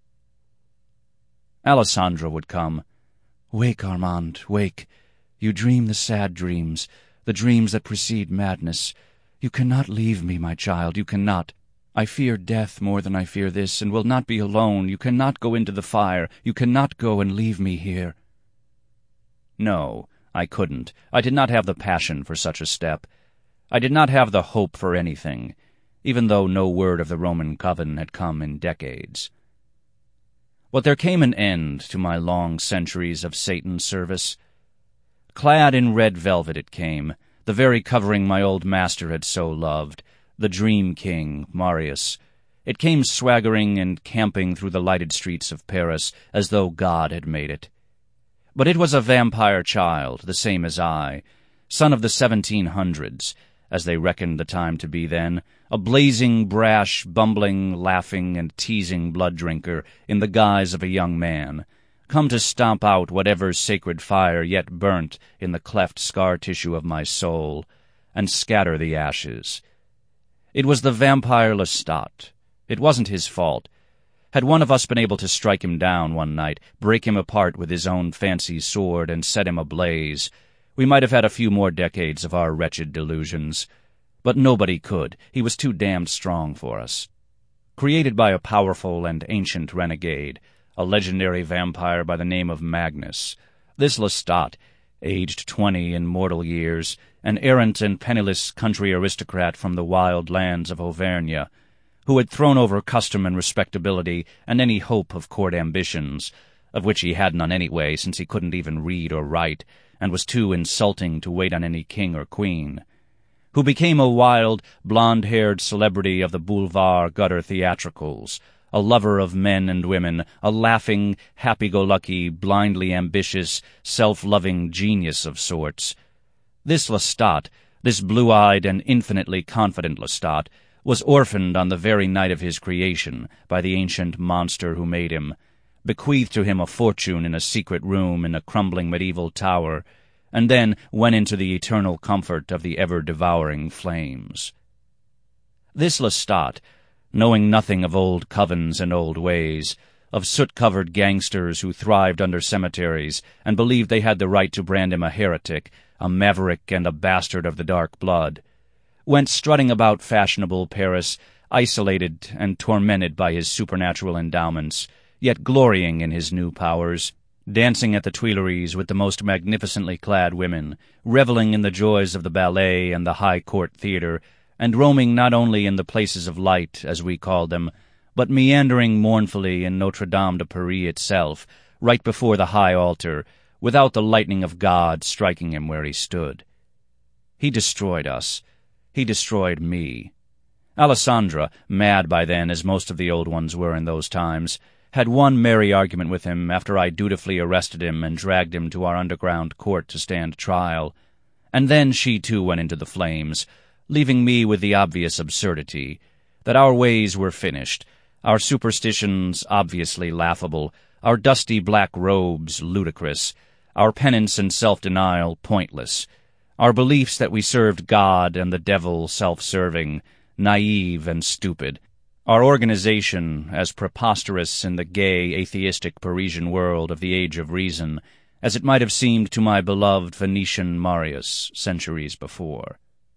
Alessandra would come. "Wake, Armand, wake. You dream the sad dreams, the dreams that precede madness. You cannot leave me, my child, you cannot. I fear death more than I fear this, and will not be alone. You cannot go into the fire. You cannot go and leave me here." No, I couldn't. I did not have the passion for such a step. I did not have the hope for anything, even though no word of the Roman coven had come in decades. But there came an end to my long centuries of Satan's service. Clad in red velvet it came, the very covering my old master had so loved, the Dream King, Marius. It came swaggering and camping through the lighted streets of Paris as though God had made it. But it was a vampire child, the same as I, son of the seventeen hundreds, as they reckoned the time to be then, a blazing, brash, bumbling, laughing, and teasing blood-drinker in the guise of a young man, come to stomp out whatever sacred fire yet burnt in the cleft scar tissue of my soul, and scatter the ashes. It was the vampire Lestat. It wasn't his fault. Had one of us been able to strike him down one night, break him apart with his own fancy sword, and set him ablaze, we might have had a few more decades of our wretched delusions. But nobody could. He was too damned strong for us. Created by a powerful and ancient renegade, a legendary vampire by the name of Magnus, this Lestat, aged twenty in mortal years, an errant and penniless country aristocrat from the wild lands of Auvergne, who had thrown over custom and respectability and any hope of court ambitions, of which he had none anyway, since he couldn't even read or write, and was too insulting to wait on any king or queen, who became a wild, blonde-haired celebrity of the boulevard gutter theatricals, a lover of men and women, a laughing, happy-go-lucky, blindly ambitious, self-loving genius of sorts. This Lestat, this blue-eyed and infinitely confident Lestat, was orphaned on the very night of his creation by the ancient monster who made him, bequeathed to him a fortune in a secret room in a crumbling medieval tower, and then went into the eternal comfort of the ever-devouring flames. This Lestat, knowing nothing of old covens and old ways, of soot-covered gangsters who thrived under cemeteries and believed they had the right to brand him a heretic, a maverick and a bastard of the dark blood, went strutting about fashionable Paris, isolated and tormented by his supernatural endowments, yet glorying in his new powers, dancing at the Tuileries with the most magnificently clad women, reveling in the joys of the ballet and the high court theatre, and roaming not only in the places of light, as we called them, but meandering mournfully in Notre-Dame de Paris itself, right before the high altar, without the lightning of God striking him where he stood. He destroyed us. He destroyed me. Alessandra, mad by then as most of the old ones were in those times, had one merry argument with him after I dutifully arrested him and dragged him to our underground court to stand trial, and then she too went into the flames, leaving me with the obvious absurdity that our ways were finished, our superstitions obviously laughable, our dusty black robes ludicrous, our penance and self-denial pointless, our beliefs that we served God and the devil self-serving, naive and stupid, our organization as preposterous in the gay, atheistic Parisian world of the Age of Reason as it might have seemed to my beloved Venetian Marius centuries before.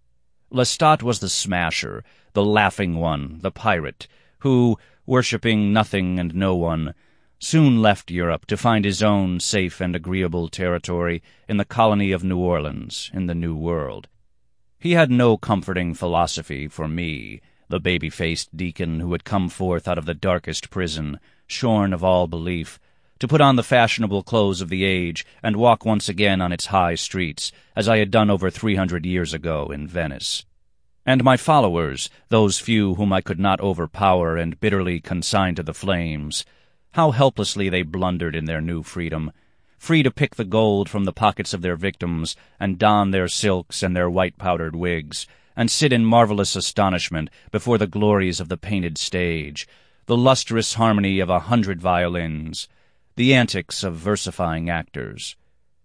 Lestat was the smasher, the laughing one, the pirate, who, worshipping nothing and no one, soon left Europe to find his own safe and agreeable territory in the colony of New Orleans in the New World. He had no comforting philosophy for me, the baby-faced deacon who had come forth out of the darkest prison, shorn of all belief, to put on the fashionable clothes of the age and walk once again on its high streets, as I had done over three hundred years ago in Venice. And my followers, those few whom I could not overpower and bitterly consign to the flames, how helplessly they blundered in their new freedom, free to pick the gold from the pockets of their victims and don their silks and their white-powdered wigs, and sit in marvelous astonishment before the glories of the painted stage, the lustrous harmony of a hundred violins, the antics of versifying actors.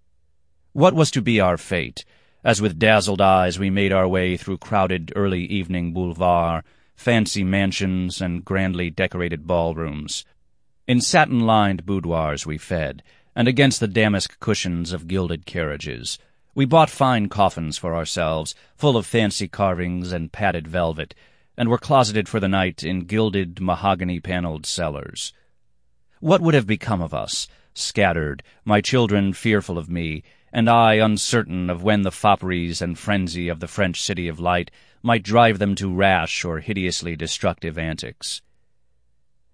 What was to be our fate, as with dazzled eyes we made our way through crowded early evening boulevard, fancy mansions, and grandly decorated ballrooms? In satin-lined boudoirs we fed, and against the damask cushions of gilded carriages. We bought fine coffins for ourselves, full of fancy carvings and padded velvet, and were closeted for the night in gilded, mahogany-paneled cellars. What would have become of us, scattered, my children fearful of me, and I uncertain of when the fopperies and frenzy of the French city of light might drive them to rash or hideously destructive antics?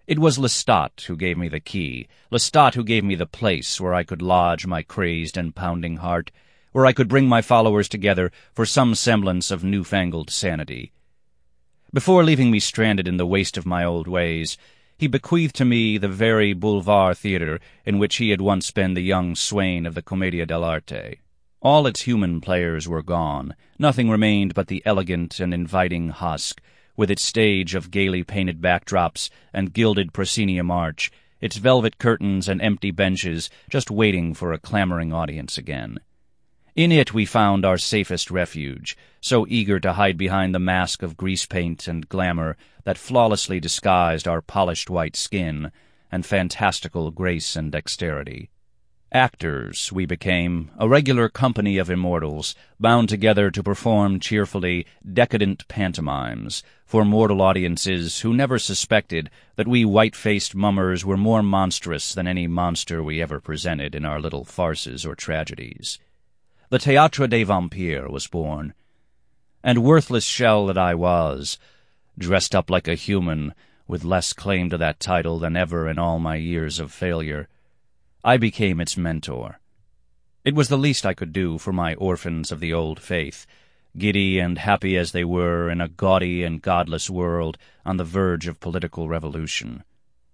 It was Lestat who gave me the key, Lestat who gave me the place where I could lodge my crazed and pounding heart, where I could bring my followers together for some semblance of newfangled sanity. Before leaving me stranded in the waste of my old ways, he bequeathed to me the very Boulevard Theatre in which he had once been the young swain of the Commedia dell'arte. All its human players were gone. Nothing remained but the elegant and inviting husk, with its stage of gaily painted backdrops and gilded proscenium arch, its velvet curtains and empty benches just waiting for a clamoring audience again. In it we found our safest refuge, so eager to hide behind the mask of grease paint and glamour that flawlessly disguised our polished white skin and fantastical grace and dexterity. Actors, we became, a regular company of immortals, bound together to perform cheerfully decadent pantomimes for mortal audiences who never suspected that we white-faced mummers were more monstrous than any monster we ever presented in our little farces or tragedies. The Théâtre des Vampires was born, and worthless shell that I was, dressed up like a human, with less claim to that title than ever in all my years of failure, I became its mentor. It was the least I could do for my orphans of the old faith, giddy and happy as they were in a gaudy and godless world on the verge of political revolution.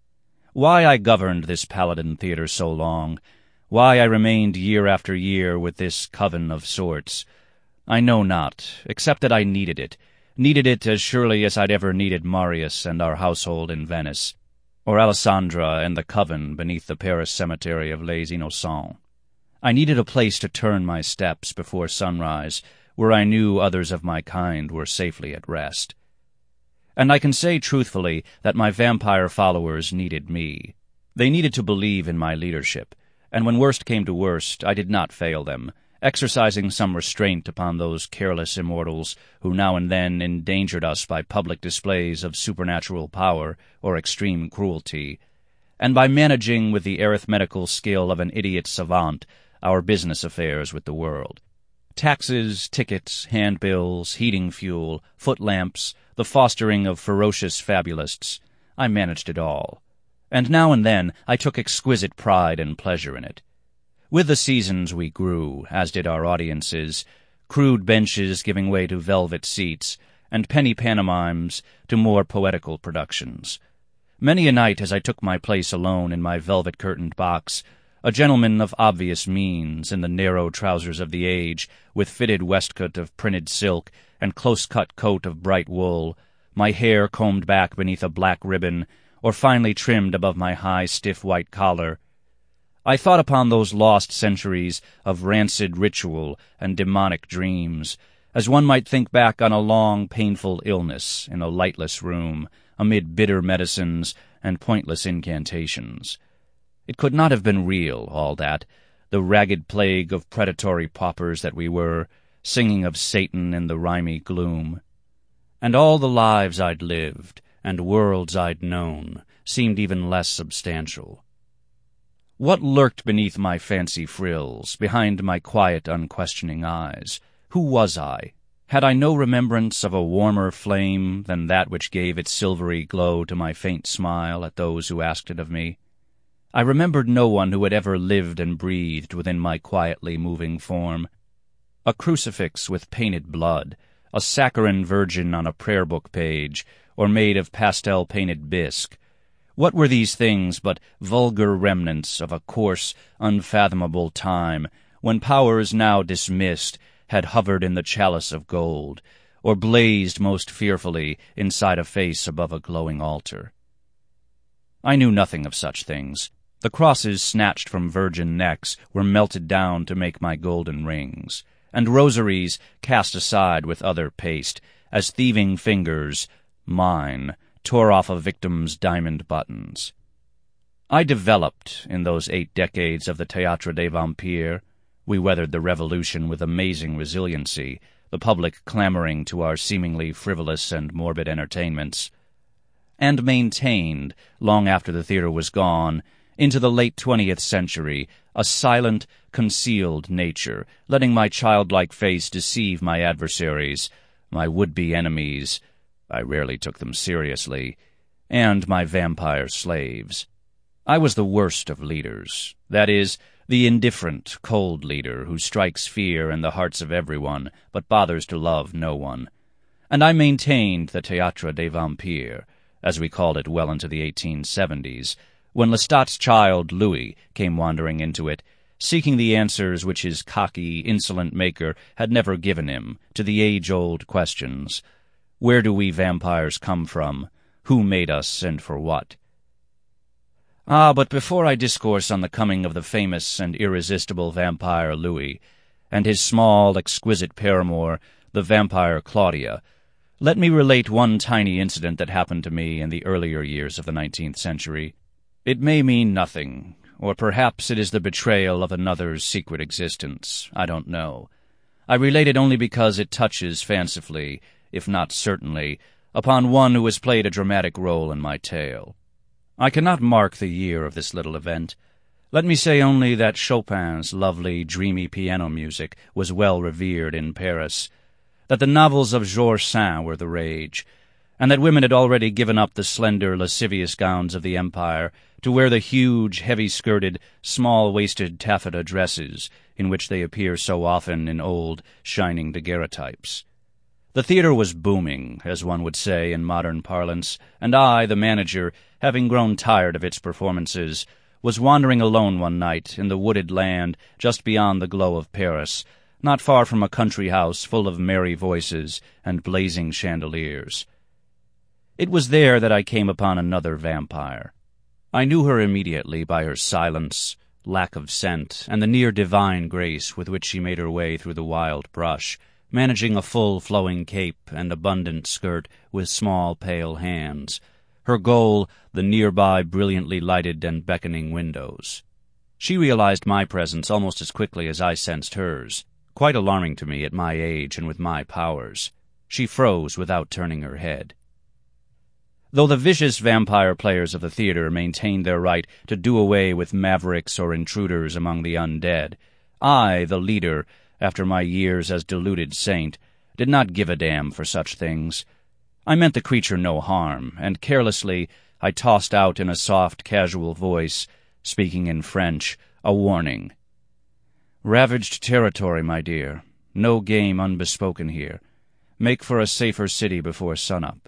Why I governed this Paladin Theatre so long, why I remained year after year with this coven of sorts, I know not, except that I needed it, needed it as surely as I'd ever needed Marius and our household in Venice, or Alessandra and the coven beneath the Paris cemetery of Les Innocents. I needed a place to turn my steps before sunrise, where I knew others of my kind were safely at rest. And I can say truthfully that my vampire followers needed me. They needed to believe in my leadership, and when worst came to worst, I did not fail them, exercising some restraint upon those careless immortals who now and then endangered us by public displays of supernatural power or extreme cruelty, and by managing with the arithmetical skill of an idiot savant our business affairs with the world. Taxes, tickets, handbills, heating fuel, footlamps, the fostering of ferocious fabulists, I managed it all, and now and then I took exquisite pride and pleasure in it. With the seasons we grew, as did our audiences, crude benches giving way to velvet seats, and penny pantomimes to more poetical productions. Many a night as I took my place alone in my velvet-curtained box, a gentleman of obvious means in the narrow trousers of the age, with fitted waistcoat of printed silk and close-cut coat of bright wool, my hair combed back beneath a black ribbon, or finely trimmed above my high, stiff white collar, I thought upon those lost centuries of rancid ritual and demonic dreams, as one might think back on a long, painful illness in a lightless room, amid bitter medicines and pointless incantations. It could not have been real, all that, the ragged plague of predatory paupers that we were, singing of Satan in the rimy gloom. And all the lives I'd lived, and worlds I'd known, seemed even less substantial. What lurked beneath my fancy frills, behind my quiet, unquestioning eyes? Who was I? Had I no remembrance of a warmer flame than that which gave its silvery glow to my faint smile at those who asked it of me? I remembered no one who had ever lived and breathed within my quietly moving form. A crucifix with painted blood, a saccharine virgin on a prayer-book page, or made of pastel-painted bisque. What were these things but vulgar remnants of a coarse, unfathomable time, when powers now dismissed had hovered in the chalice of gold, or blazed most fearfully inside a face above a glowing altar? I knew nothing of such things. The crosses snatched from virgin necks were melted down to make my golden rings, and rosaries cast aside with other paste, as thieving fingers, mine, tore off a victim's diamond buttons. I developed in those eight decades of the Théâtre des Vampires. We weathered the revolution with amazing resiliency, the public clamoring to our seemingly frivolous and morbid entertainments, and maintained, long after the theatre was gone, into the late twentieth century, a silent, concealed nature, letting my childlike face deceive my adversaries, my would-be enemies, I rarely took them seriously, and my vampire slaves. I was the worst of leaders, that is, the indifferent, cold leader who strikes fear in the hearts of everyone but bothers to love no one. And I maintained the Théâtre des Vampires, as we called it well into the eighteen seventies, when Lestat's child, Louis, came wandering into it, seeking the answers which his cocky, insolent maker had never given him to the age-old questions. Where do we vampires come from? Who made us, and for what? Ah, but before I discourse on the coming of the famous and irresistible vampire Louis, and his small, exquisite paramour, the vampire Claudia, let me relate one tiny incident that happened to me in the earlier years of the nineteenth century. It may mean nothing, or perhaps it is the betrayal of another's secret existence. I don't know. I relate it only because it touches fancifully, if not certainly, upon one who has played a dramatic role in my tale. I cannot mark the year of this little event. Let me say only that Chopin's lovely, dreamy piano music was well revered in Paris, that the novels of Georges Sand were the rage, and that women had already given up the slender, lascivious gowns of the Empire to wear the huge, heavy-skirted, small-waisted taffeta dresses in which they appear so often in old, shining daguerreotypes. The theatre was booming, as one would say in modern parlance, and I, the manager, having grown tired of its performances, was wandering alone one night in the wooded land just beyond the glow of Paris, not far from a country house full of merry voices and blazing chandeliers. It was there that I came upon another vampire. I knew her immediately by her silence, lack of scent, and the near-divine grace with which she made her way through the wild brush, managing a full flowing cape and abundant skirt with small pale hands, her goal the nearby brilliantly lighted and beckoning windows. She realized my presence almost as quickly as I sensed hers, quite alarming to me at my age and with my powers. She froze without turning her head. Though the vicious vampire players of the theatre maintained their right to do away with mavericks or intruders among the undead, I, the leader, after my years as deluded saint, did not give a damn for such things. I meant the creature no harm, and carelessly I tossed out in a soft, casual voice, speaking in French, a warning. "Ravaged territory, my dear. No game unbespoken here. Make for a safer city before sunup."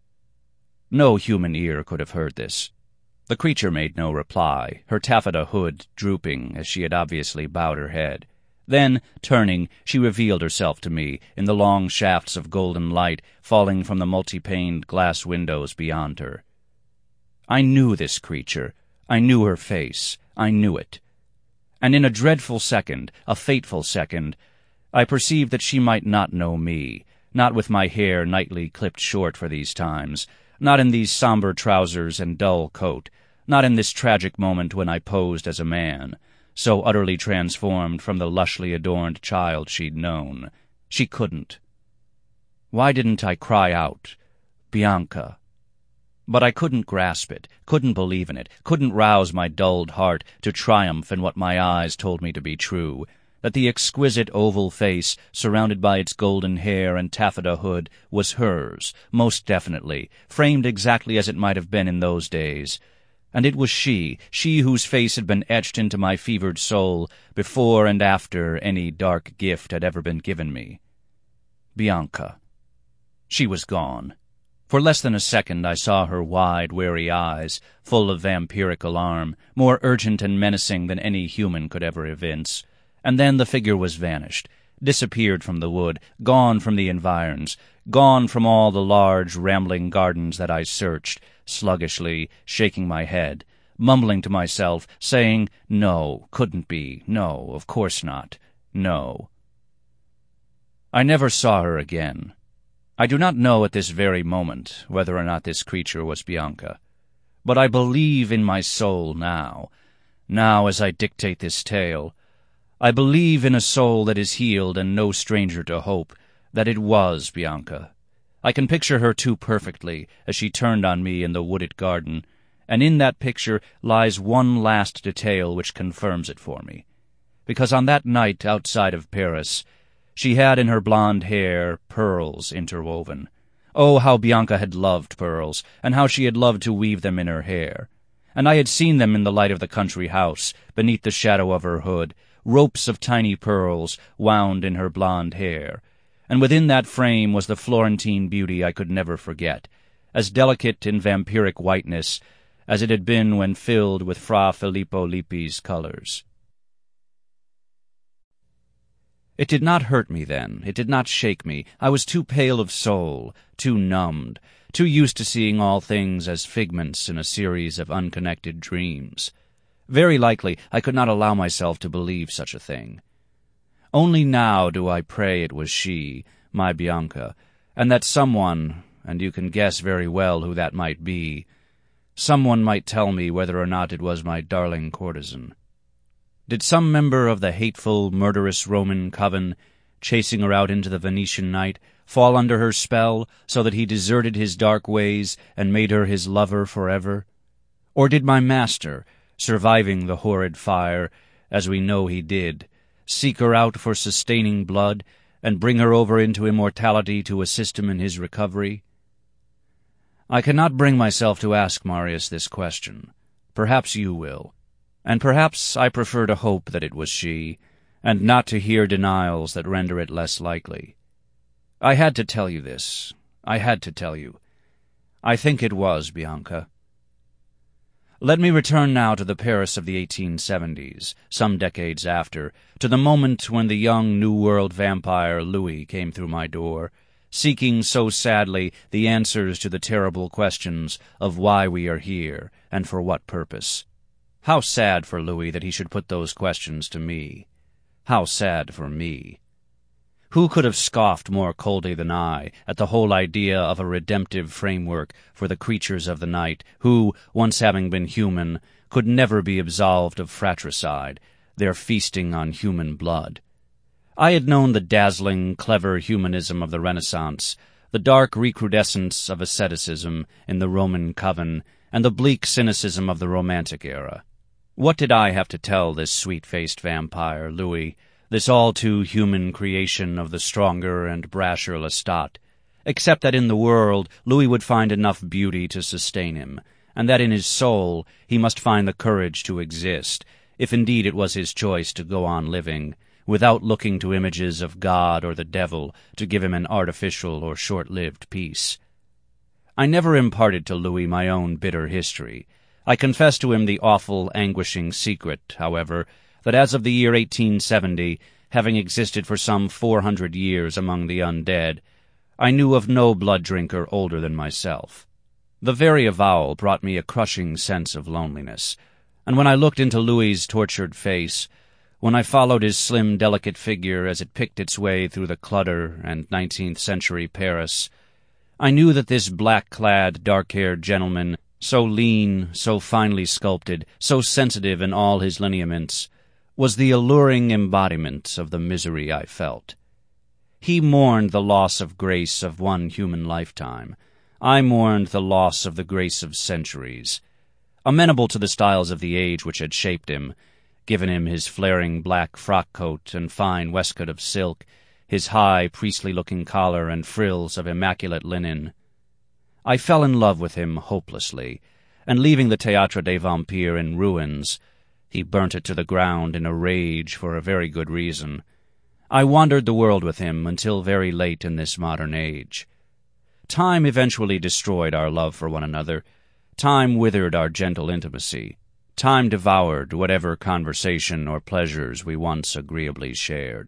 No human ear could have heard this. The creature made no reply, her taffeta hood drooping as she had obviously bowed her head. Then, turning, she revealed herself to me in the long shafts of golden light falling from the multi-paned glass windows beyond her. I knew this creature. I knew her face. I knew it. And in a dreadful second, a fateful second, I perceived that she might not know me, not with my hair nightly clipped short for these times, not in these somber trousers and dull coat, not in this tragic moment when I posed as a man, so utterly transformed from the lushly adorned child she'd known. She couldn't. Why didn't I cry out, "Bianca"? But I couldn't grasp it, couldn't believe in it, couldn't rouse my dulled heart to triumph in what my eyes told me to be true, that the exquisite oval face, surrounded by its golden hair and taffeta hood, was hers, most definitely, framed exactly as it might have been in those days. And it was she, she whose face had been etched into my fevered soul before and after any dark gift had ever been given me. Bianca. She was gone. For less than a second I saw her wide, wary eyes, full of vampiric alarm, more urgent and menacing than any human could ever evince. And then the figure was vanished, disappeared from the wood, gone from the environs, gone from all the large, rambling gardens that I searched, sluggishly, shaking my head, mumbling to myself, saying, no, couldn't be, no, of course not, no. I never saw her again. I do not know at this very moment whether or not this creature was Bianca, but I believe in my soul now, now as I dictate this tale, I believe in a soul that is healed and no stranger to hope, that it was Bianca. I can picture her too perfectly as she turned on me in the wooded garden, and in that picture lies one last detail which confirms it for me. Because on that night outside of Paris, she had in her blonde hair pearls interwoven, Oh, how Bianca had loved pearls, and how she had loved to weave them in her hair. And I had seen them in the light of the country house, beneath the shadow of her hood, ropes of tiny pearls wound in her blonde hair. And within that frame was the Florentine beauty I could never forget, as delicate in vampiric whiteness as it had been when filled with Fra Filippo Lippi's colors. It did not hurt me then. It did not shake me. I was too pale of soul, too numbed, too used to seeing all things as figments in a series of unconnected dreams. Very likely I could not allow myself to believe such a thing. Only now do I pray it was she, my Bianca, and that someone, and you can guess very well who that might be, someone might tell me whether or not it was my darling courtesan. Did some member of the hateful, murderous Roman coven, chasing her out into the Venetian night, fall under her spell so that he deserted his dark ways and made her his lover forever? Or did my master, surviving the horrid fire, as we know he did, seek her out for sustaining blood and bring her over into immortality to assist him in his recovery? I cannot bring myself to ask Marius this question. Perhaps you will. And perhaps I prefer to hope that it was she, and not to hear denials that render it less likely. I had to tell you this. I had to tell you. I think it was Bianca. Let me return now to the Paris of the eighteen seventies, some decades after, to the moment when the young New World vampire Louis came through my door, seeking so sadly the answers to the terrible questions of why we are here and for what purpose. How sad for Louis that he should put those questions to me. How sad for me. Who could have scoffed more coldly than I at the whole idea of a redemptive framework for the creatures of the night, who, once having been human, could never be absolved of fratricide, their feasting on human blood? I had known the dazzling, clever humanism of the Renaissance, the dark recrudescence of asceticism in the Roman coven, and the bleak cynicism of the Romantic era. What did I have to tell this sweet-faced vampire, Louis, this all-too-human creation of the stronger and brasher Lestat, except that in the world Louis would find enough beauty to sustain him, and that in his soul he must find the courage to exist, if indeed it was his choice to go on living, without looking to images of God or the devil to give him an artificial or short-lived peace. I never imparted to Louis my own bitter history. I confessed to him the awful, anguishing secret, however, that as of the year eighteen seventy, having existed for some four hundred years among the undead, I knew of no blood-drinker older than myself. The very avowal brought me a crushing sense of loneliness, and when I looked into Louis's tortured face, when I followed his slim, delicate figure as it picked its way through the clutter and nineteenth-century Paris, I knew that this black-clad, dark-haired gentleman, so lean, so finely sculpted, so sensitive in all his lineaments, was the alluring embodiment of the misery I felt. He mourned the loss of grace of one human lifetime. I mourned the loss of the grace of centuries. Amenable to the styles of the age which had shaped him, given him his flaring black frock-coat and fine waistcoat of silk, his high, priestly-looking collar and frills of immaculate linen, I fell in love with him hopelessly, and leaving the Théâtre des Vampires in ruins, he burnt it to the ground in a rage for a very good reason, I wandered the world with him until very late in this modern age. Time eventually destroyed our love for one another. Time withered our gentle intimacy. Time devoured whatever conversation or pleasures we once agreeably shared.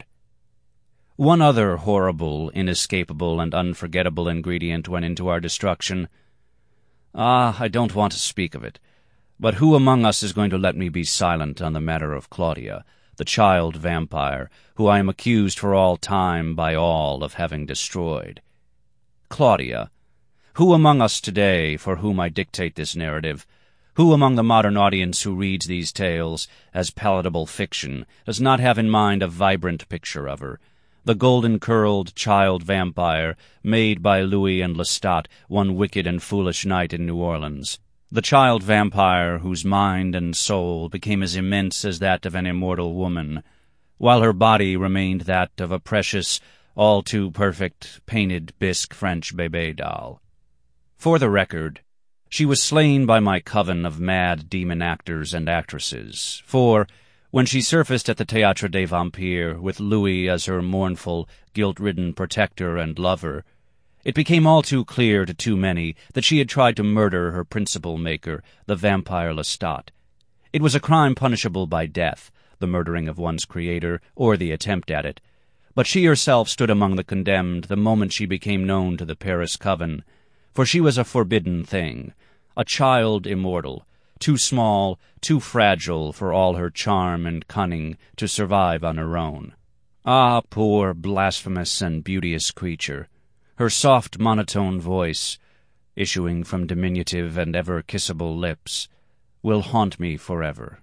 One other horrible, inescapable, and unforgettable ingredient went into our destruction. Ah, I don't want to speak of it, but who among us is going to let me be silent on the matter of Claudia, the child vampire, who I am accused for all time by all of having destroyed? Claudia. Who among us today, for whom I dictate this narrative, who among the modern audience who reads these tales as palatable fiction, does not have in mind a vibrant picture of her, the golden-curled child vampire made by Louis and Lestat one wicked and foolish night in New Orleans, the child vampire whose mind and soul became as immense as that of an immortal woman, while her body remained that of a precious, all too perfect, painted bisque French bébé doll. For the record, she was slain by my coven of mad demon actors and actresses, for, when she surfaced at the Théâtre des Vampires with Louis as her mournful, guilt-ridden protector and lover, it became all too clear to too many that she had tried to murder her principal maker, the vampire Lestat. It was a crime punishable by death, the murdering of one's creator, or the attempt at it, but she herself stood among the condemned the moment she became known to the Paris coven, for she was a forbidden thing, a child immortal, too small, too fragile for all her charm and cunning to survive on her own. Ah, poor, blasphemous, and beauteous creature! Her soft monotone voice, issuing from diminutive and ever-kissable lips, will haunt me forever.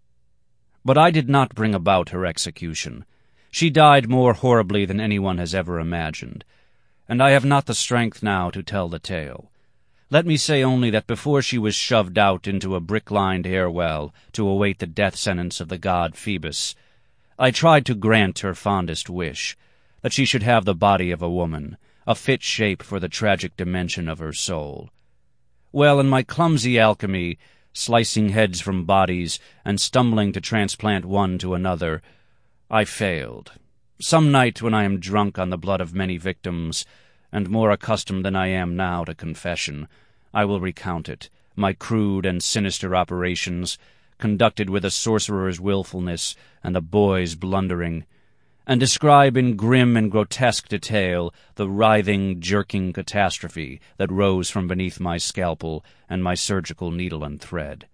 But I did not bring about her execution. She died more horribly than anyone has ever imagined, and I have not the strength now to tell the tale. Let me say only that before she was shoved out into a brick-lined air-well to await the death sentence of the god Phoebus, I tried to grant her fondest wish, that she should have the body of a woman, a fit shape for the tragic dimension of her soul. Well, in my clumsy alchemy, slicing heads from bodies and stumbling to transplant one to another, I failed. Some night when I am drunk on the blood of many victims, and more accustomed than I am now to confession, I will recount it, my crude and sinister operations, conducted with a sorcerer's willfulness and a boy's blundering, and describe in grim and grotesque detail the writhing, jerking catastrophe that rose from beneath my scalpel and my surgical needle and thread.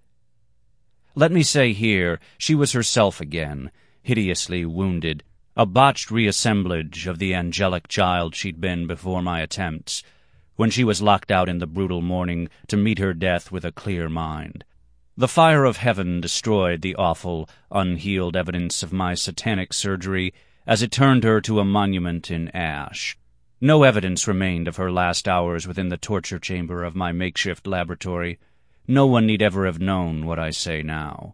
Let me say here, she was herself again, hideously wounded, a botched reassemblage of the angelic child she'd been before my attempts, when she was locked out in the brutal morning to meet her death with a clear mind. The fire of heaven destroyed the awful, unhealed evidence of my satanic surgery as it turned her to a monument in ash. No evidence remained of her last hours within the torture chamber of my makeshift laboratory. No one need ever have known what I say now.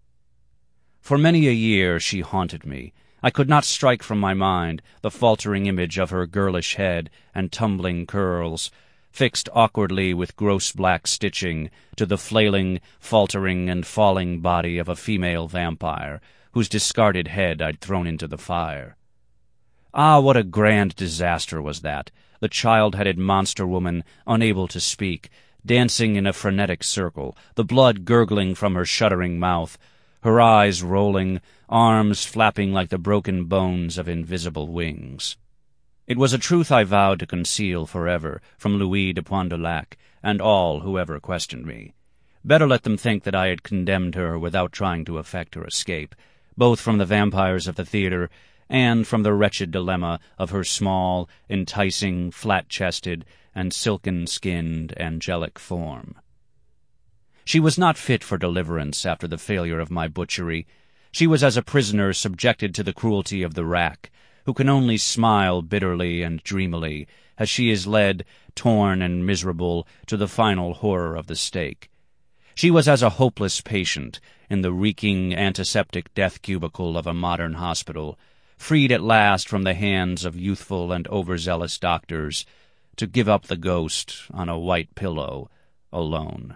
For many a year she haunted me. I could not strike from my mind the faltering image of her girlish head and tumbling curls, fixed awkwardly with gross black stitching to the flailing, faltering, and falling body of a female vampire, whose discarded head I'd thrown into the fire. Ah, what a grand disaster was that, the child-headed monster woman, unable to speak, dancing in a frenetic circle, the blood gurgling from her shuddering mouth, her eyes rolling, arms flapping like the broken bones of invisible wings. It was a truth I vowed to conceal forever from Louis de Poindolac and all who ever questioned me. Better let them think that I had condemned her without trying to effect her escape, both from the vampires of the theater and from the wretched dilemma of her small, enticing, flat-chested, and silken-skinned angelic form. She was not fit for deliverance after the failure of my butchery. She was as a prisoner subjected to the cruelty of the rack, who can only smile bitterly and dreamily as she is led, torn and miserable, to the final horror of the stake. She was as a hopeless patient in the reeking, antiseptic death cubicle of a modern hospital, freed at last from the hands of youthful and overzealous doctors, to give up the ghost on a white pillow, alone.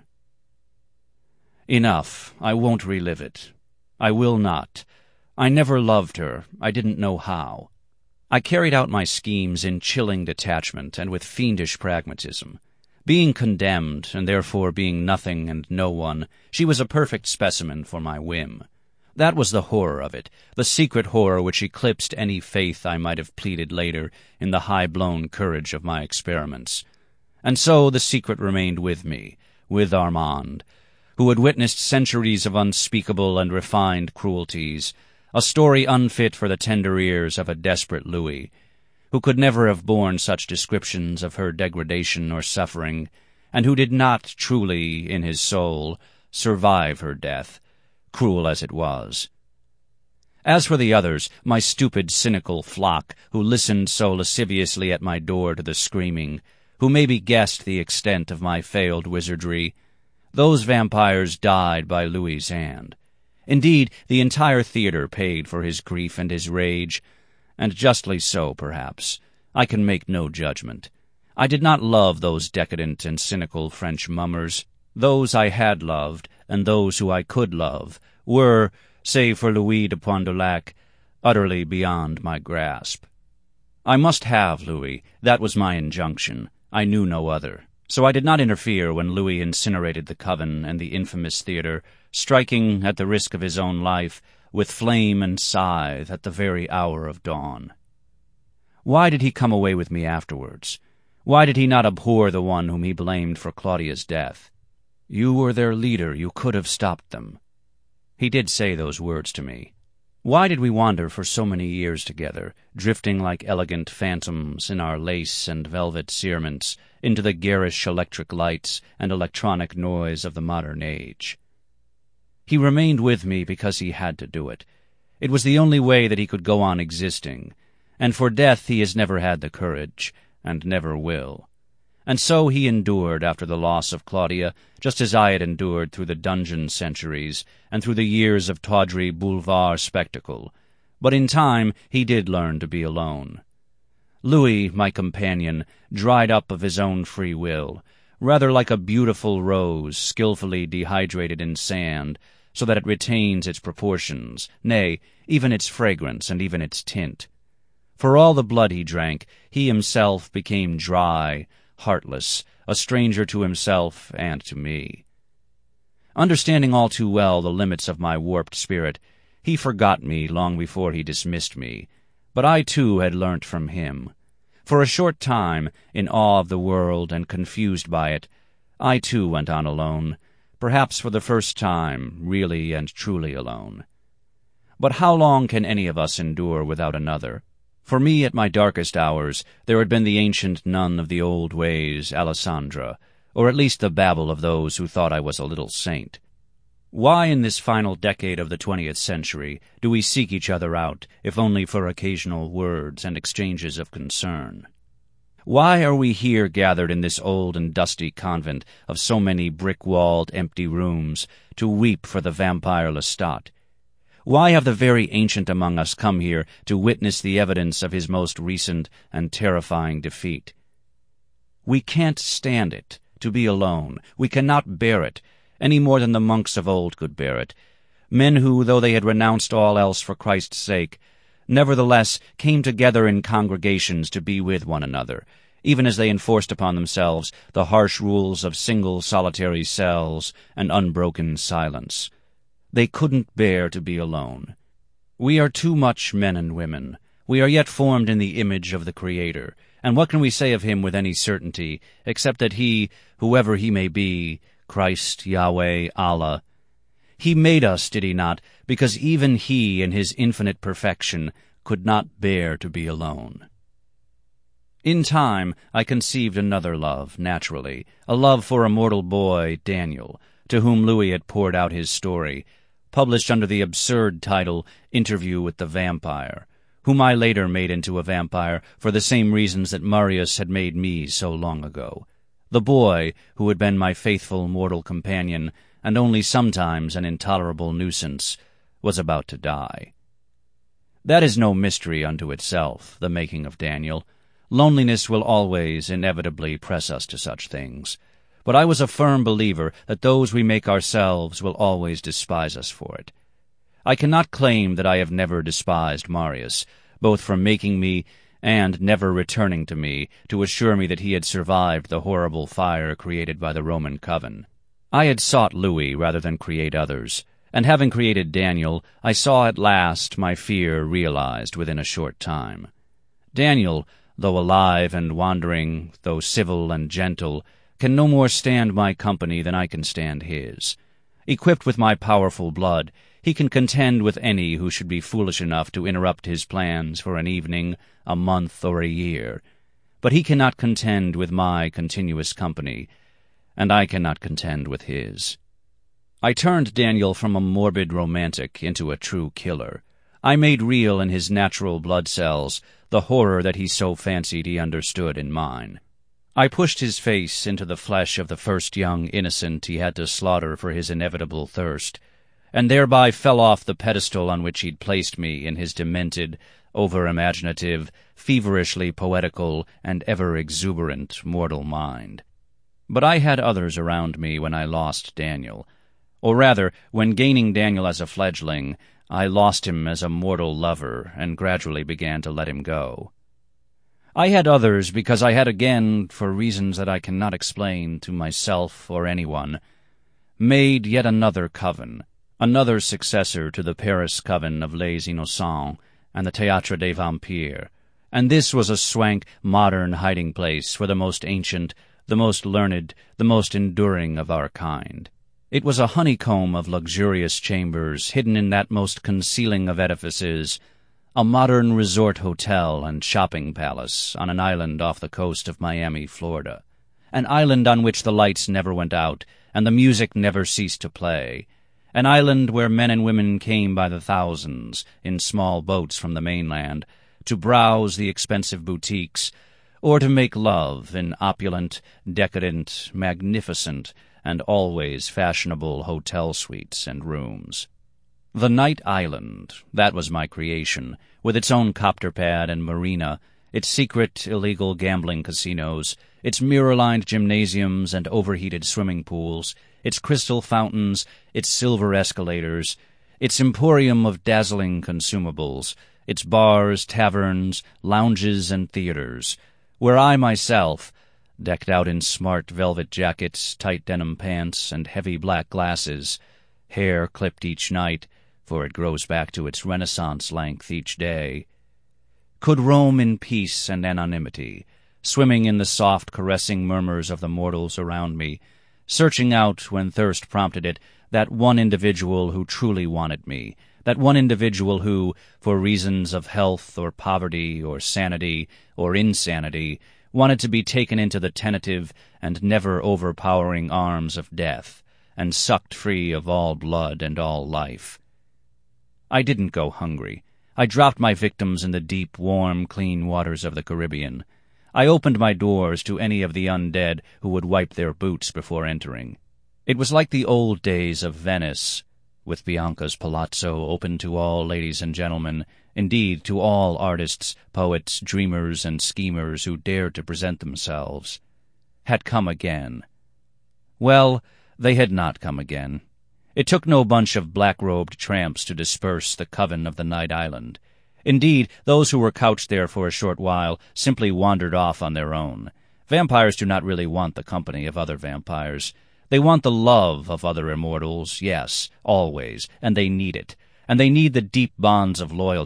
Enough. I won't relive it. I will not. I never loved her. I didn't know how. I carried out my schemes in chilling detachment and with fiendish pragmatism. Being condemned, and therefore being nothing and no one, she was a perfect specimen for my whim. That was the horror of it, the secret horror which eclipsed any faith I might have pleaded later in the high-blown courage of my experiments. And so the secret remained with me, with Armand, who had witnessed centuries of unspeakable and refined cruelties, a story unfit for the tender ears of a desperate Louis, who could never have borne such descriptions of her degradation or suffering, and who did not truly, in his soul, survive her death, cruel as it was. As for the others, my stupid, cynical flock, who listened so lasciviously at my door to the screaming, who maybe guessed the extent of my failed wizardry, those vampires died by Louis's hand. Indeed, the entire theater paid for his grief and his rage, and justly so, perhaps. I can make no judgment. I did not love those decadent and cynical French mummers. Those I had loved, and those who I could love, were, save for Louis de Pontdolac, utterly beyond my grasp. I must have Louis. That was my injunction. I knew no other. So I did not interfere when Louis incinerated the coven and the infamous theatre, striking, at the risk of his own life, with flame and scythe at the very hour of dawn. Why did he come away with me afterwards? Why did he not abhor the one whom he blamed for Claudia's death? You were their leader. You could have stopped them. He did say those words to me. Why did we wander for so many years together, drifting like elegant phantoms in our lace and velvet cerements into the garish electric lights and electronic noise of the modern age? He remained with me because he had to do it. It was the only way that he could go on existing, and for death he has never had the courage, and never will. And so he endured after the loss of Claudia, just as I had endured through the dungeon centuries and through the years of tawdry boulevard spectacle. But in time he did learn to be alone. Louis, my companion, dried up of his own free will, rather like a beautiful rose skilfully dehydrated in sand, so that it retains its proportions, nay, even its fragrance and even its tint. For all the blood he drank, he himself became dry, heartless, a stranger to himself and to me. Understanding all too well the limits of my warped spirit, he forgot me long before he dismissed me, but I too had learnt from him. For a short time, in awe of the world and confused by it, I too went on alone, perhaps for the first time, really and truly alone. But how long can any of us endure without another? For me, at my darkest hours, there had been the ancient nun of the old ways, Alessandra, or at least the babble of those who thought I was a little saint. Why in this final decade of the twentieth century do we seek each other out, if only for occasional words and exchanges of concern? Why are we here gathered in this old and dusty convent of so many brick-walled, empty rooms to weep for the vampire Lestat? Why have the very ancient among us come here to witness the evidence of his most recent and terrifying defeat? We can't stand it, to be alone. We cannot bear it, any more than the monks of old could bear it, men who, though they had renounced all else for Christ's sake, nevertheless came together in congregations to be with one another, even as they enforced upon themselves the harsh rules of single solitary cells and unbroken silence. They couldn't bear to be alone. We are too much men and women. We are yet formed in the image of the Creator, and what can we say of him with any certainty, except that he, whoever he may be, Christ, Yahweh, Allah, he made us, did he not, because even he, in his infinite perfection, could not bear to be alone. In time, I conceived another love, naturally, a love for a mortal boy, Daniel, to whom Louis had poured out his story, published under the absurd title Interview with the Vampire, whom I later made into a vampire for the same reasons that Marius had made me so long ago. The boy, who had been my faithful mortal companion, and only sometimes an intolerable nuisance, was about to die. That is no mystery unto itself, the making of Daniel. Loneliness will always inevitably press us to such things. But I was a firm believer that those we make ourselves will always despise us for it. I cannot claim that I have never despised Marius, both for making me and never returning to me to assure me that he had survived the horrible fire created by the Roman coven. I had sought Louis rather than create others, and having created Daniel, I saw at last my fear realized within a short time. Daniel, though alive and wandering, though civil and gentle, can no more stand my company than I can stand his. Equipped with my powerful blood, he can contend with any who should be foolish enough to interrupt his plans for an evening, a month, or a year. But he cannot contend with my continuous company, and I cannot contend with his. I turned Daniel from a morbid romantic into a true killer. I made real in his natural blood cells the horror that he so fancied he understood in mine. I pushed his face into the flesh of the first young innocent he had to slaughter for his inevitable thirst, and thereby fell off the pedestal on which he'd placed me in his demented, over-imaginative, feverishly poetical, and ever-exuberant mortal mind. But I had others around me when I lost Daniel. Or rather, when gaining Daniel as a fledgling, I lost him as a mortal lover and gradually began to let him go. I had others because I had again, for reasons that I cannot explain to myself or anyone, made yet another coven, another successor to the Paris coven of Les Innocents and the Théâtre des Vampires, and this was a swank, modern hiding-place for the most ancient, the most learned, the most enduring of our kind. It was a honeycomb of luxurious chambers hidden in that most concealing of edifices, a modern resort hotel and shopping palace on an island off the coast of Miami, Florida, an island on which the lights never went out and the music never ceased to play, an island where men and women came by the thousands in small boats from the mainland to browse the expensive boutiques or to make love in opulent, decadent, magnificent, and always fashionable hotel suites and rooms. The Night Island, that was my creation, with its own copter pad and marina, its secret illegal gambling casinos, its mirror-lined gymnasiums and overheated swimming pools, its crystal fountains, its silver escalators, its emporium of dazzling consumables, its bars, taverns, lounges, and theaters, where I myself, decked out in smart velvet jackets, tight denim pants, and heavy black glasses, hair clipped each night, for it grows back to its Renaissance length each day, could roam in peace and anonymity, swimming in the soft, caressing murmurs of the mortals around me, searching out, when thirst prompted it, that one individual who truly wanted me, that one individual who, for reasons of health or poverty or sanity or insanity, wanted to be taken into the tentative and never overpowering arms of death, and sucked free of all blood and all life. I didn't go hungry. I dropped my victims in the deep, warm, clean waters of the Caribbean. I opened my doors to any of the undead who would wipe their boots before entering. It was like the old days of Venice, with Bianca's palazzo open to all ladies and gentlemen, indeed to all artists, poets, dreamers, and schemers who dared to present themselves, had come again. Well, they had not come again. It took no bunch of black-robed tramps to disperse the coven of the Night Island. Indeed, those who were couched there for a short while simply wandered off on their own. Vampires do not really want the company of other vampires. They want the love of other immortals, yes, always, and they need it. And they need the deep bonds of loyalty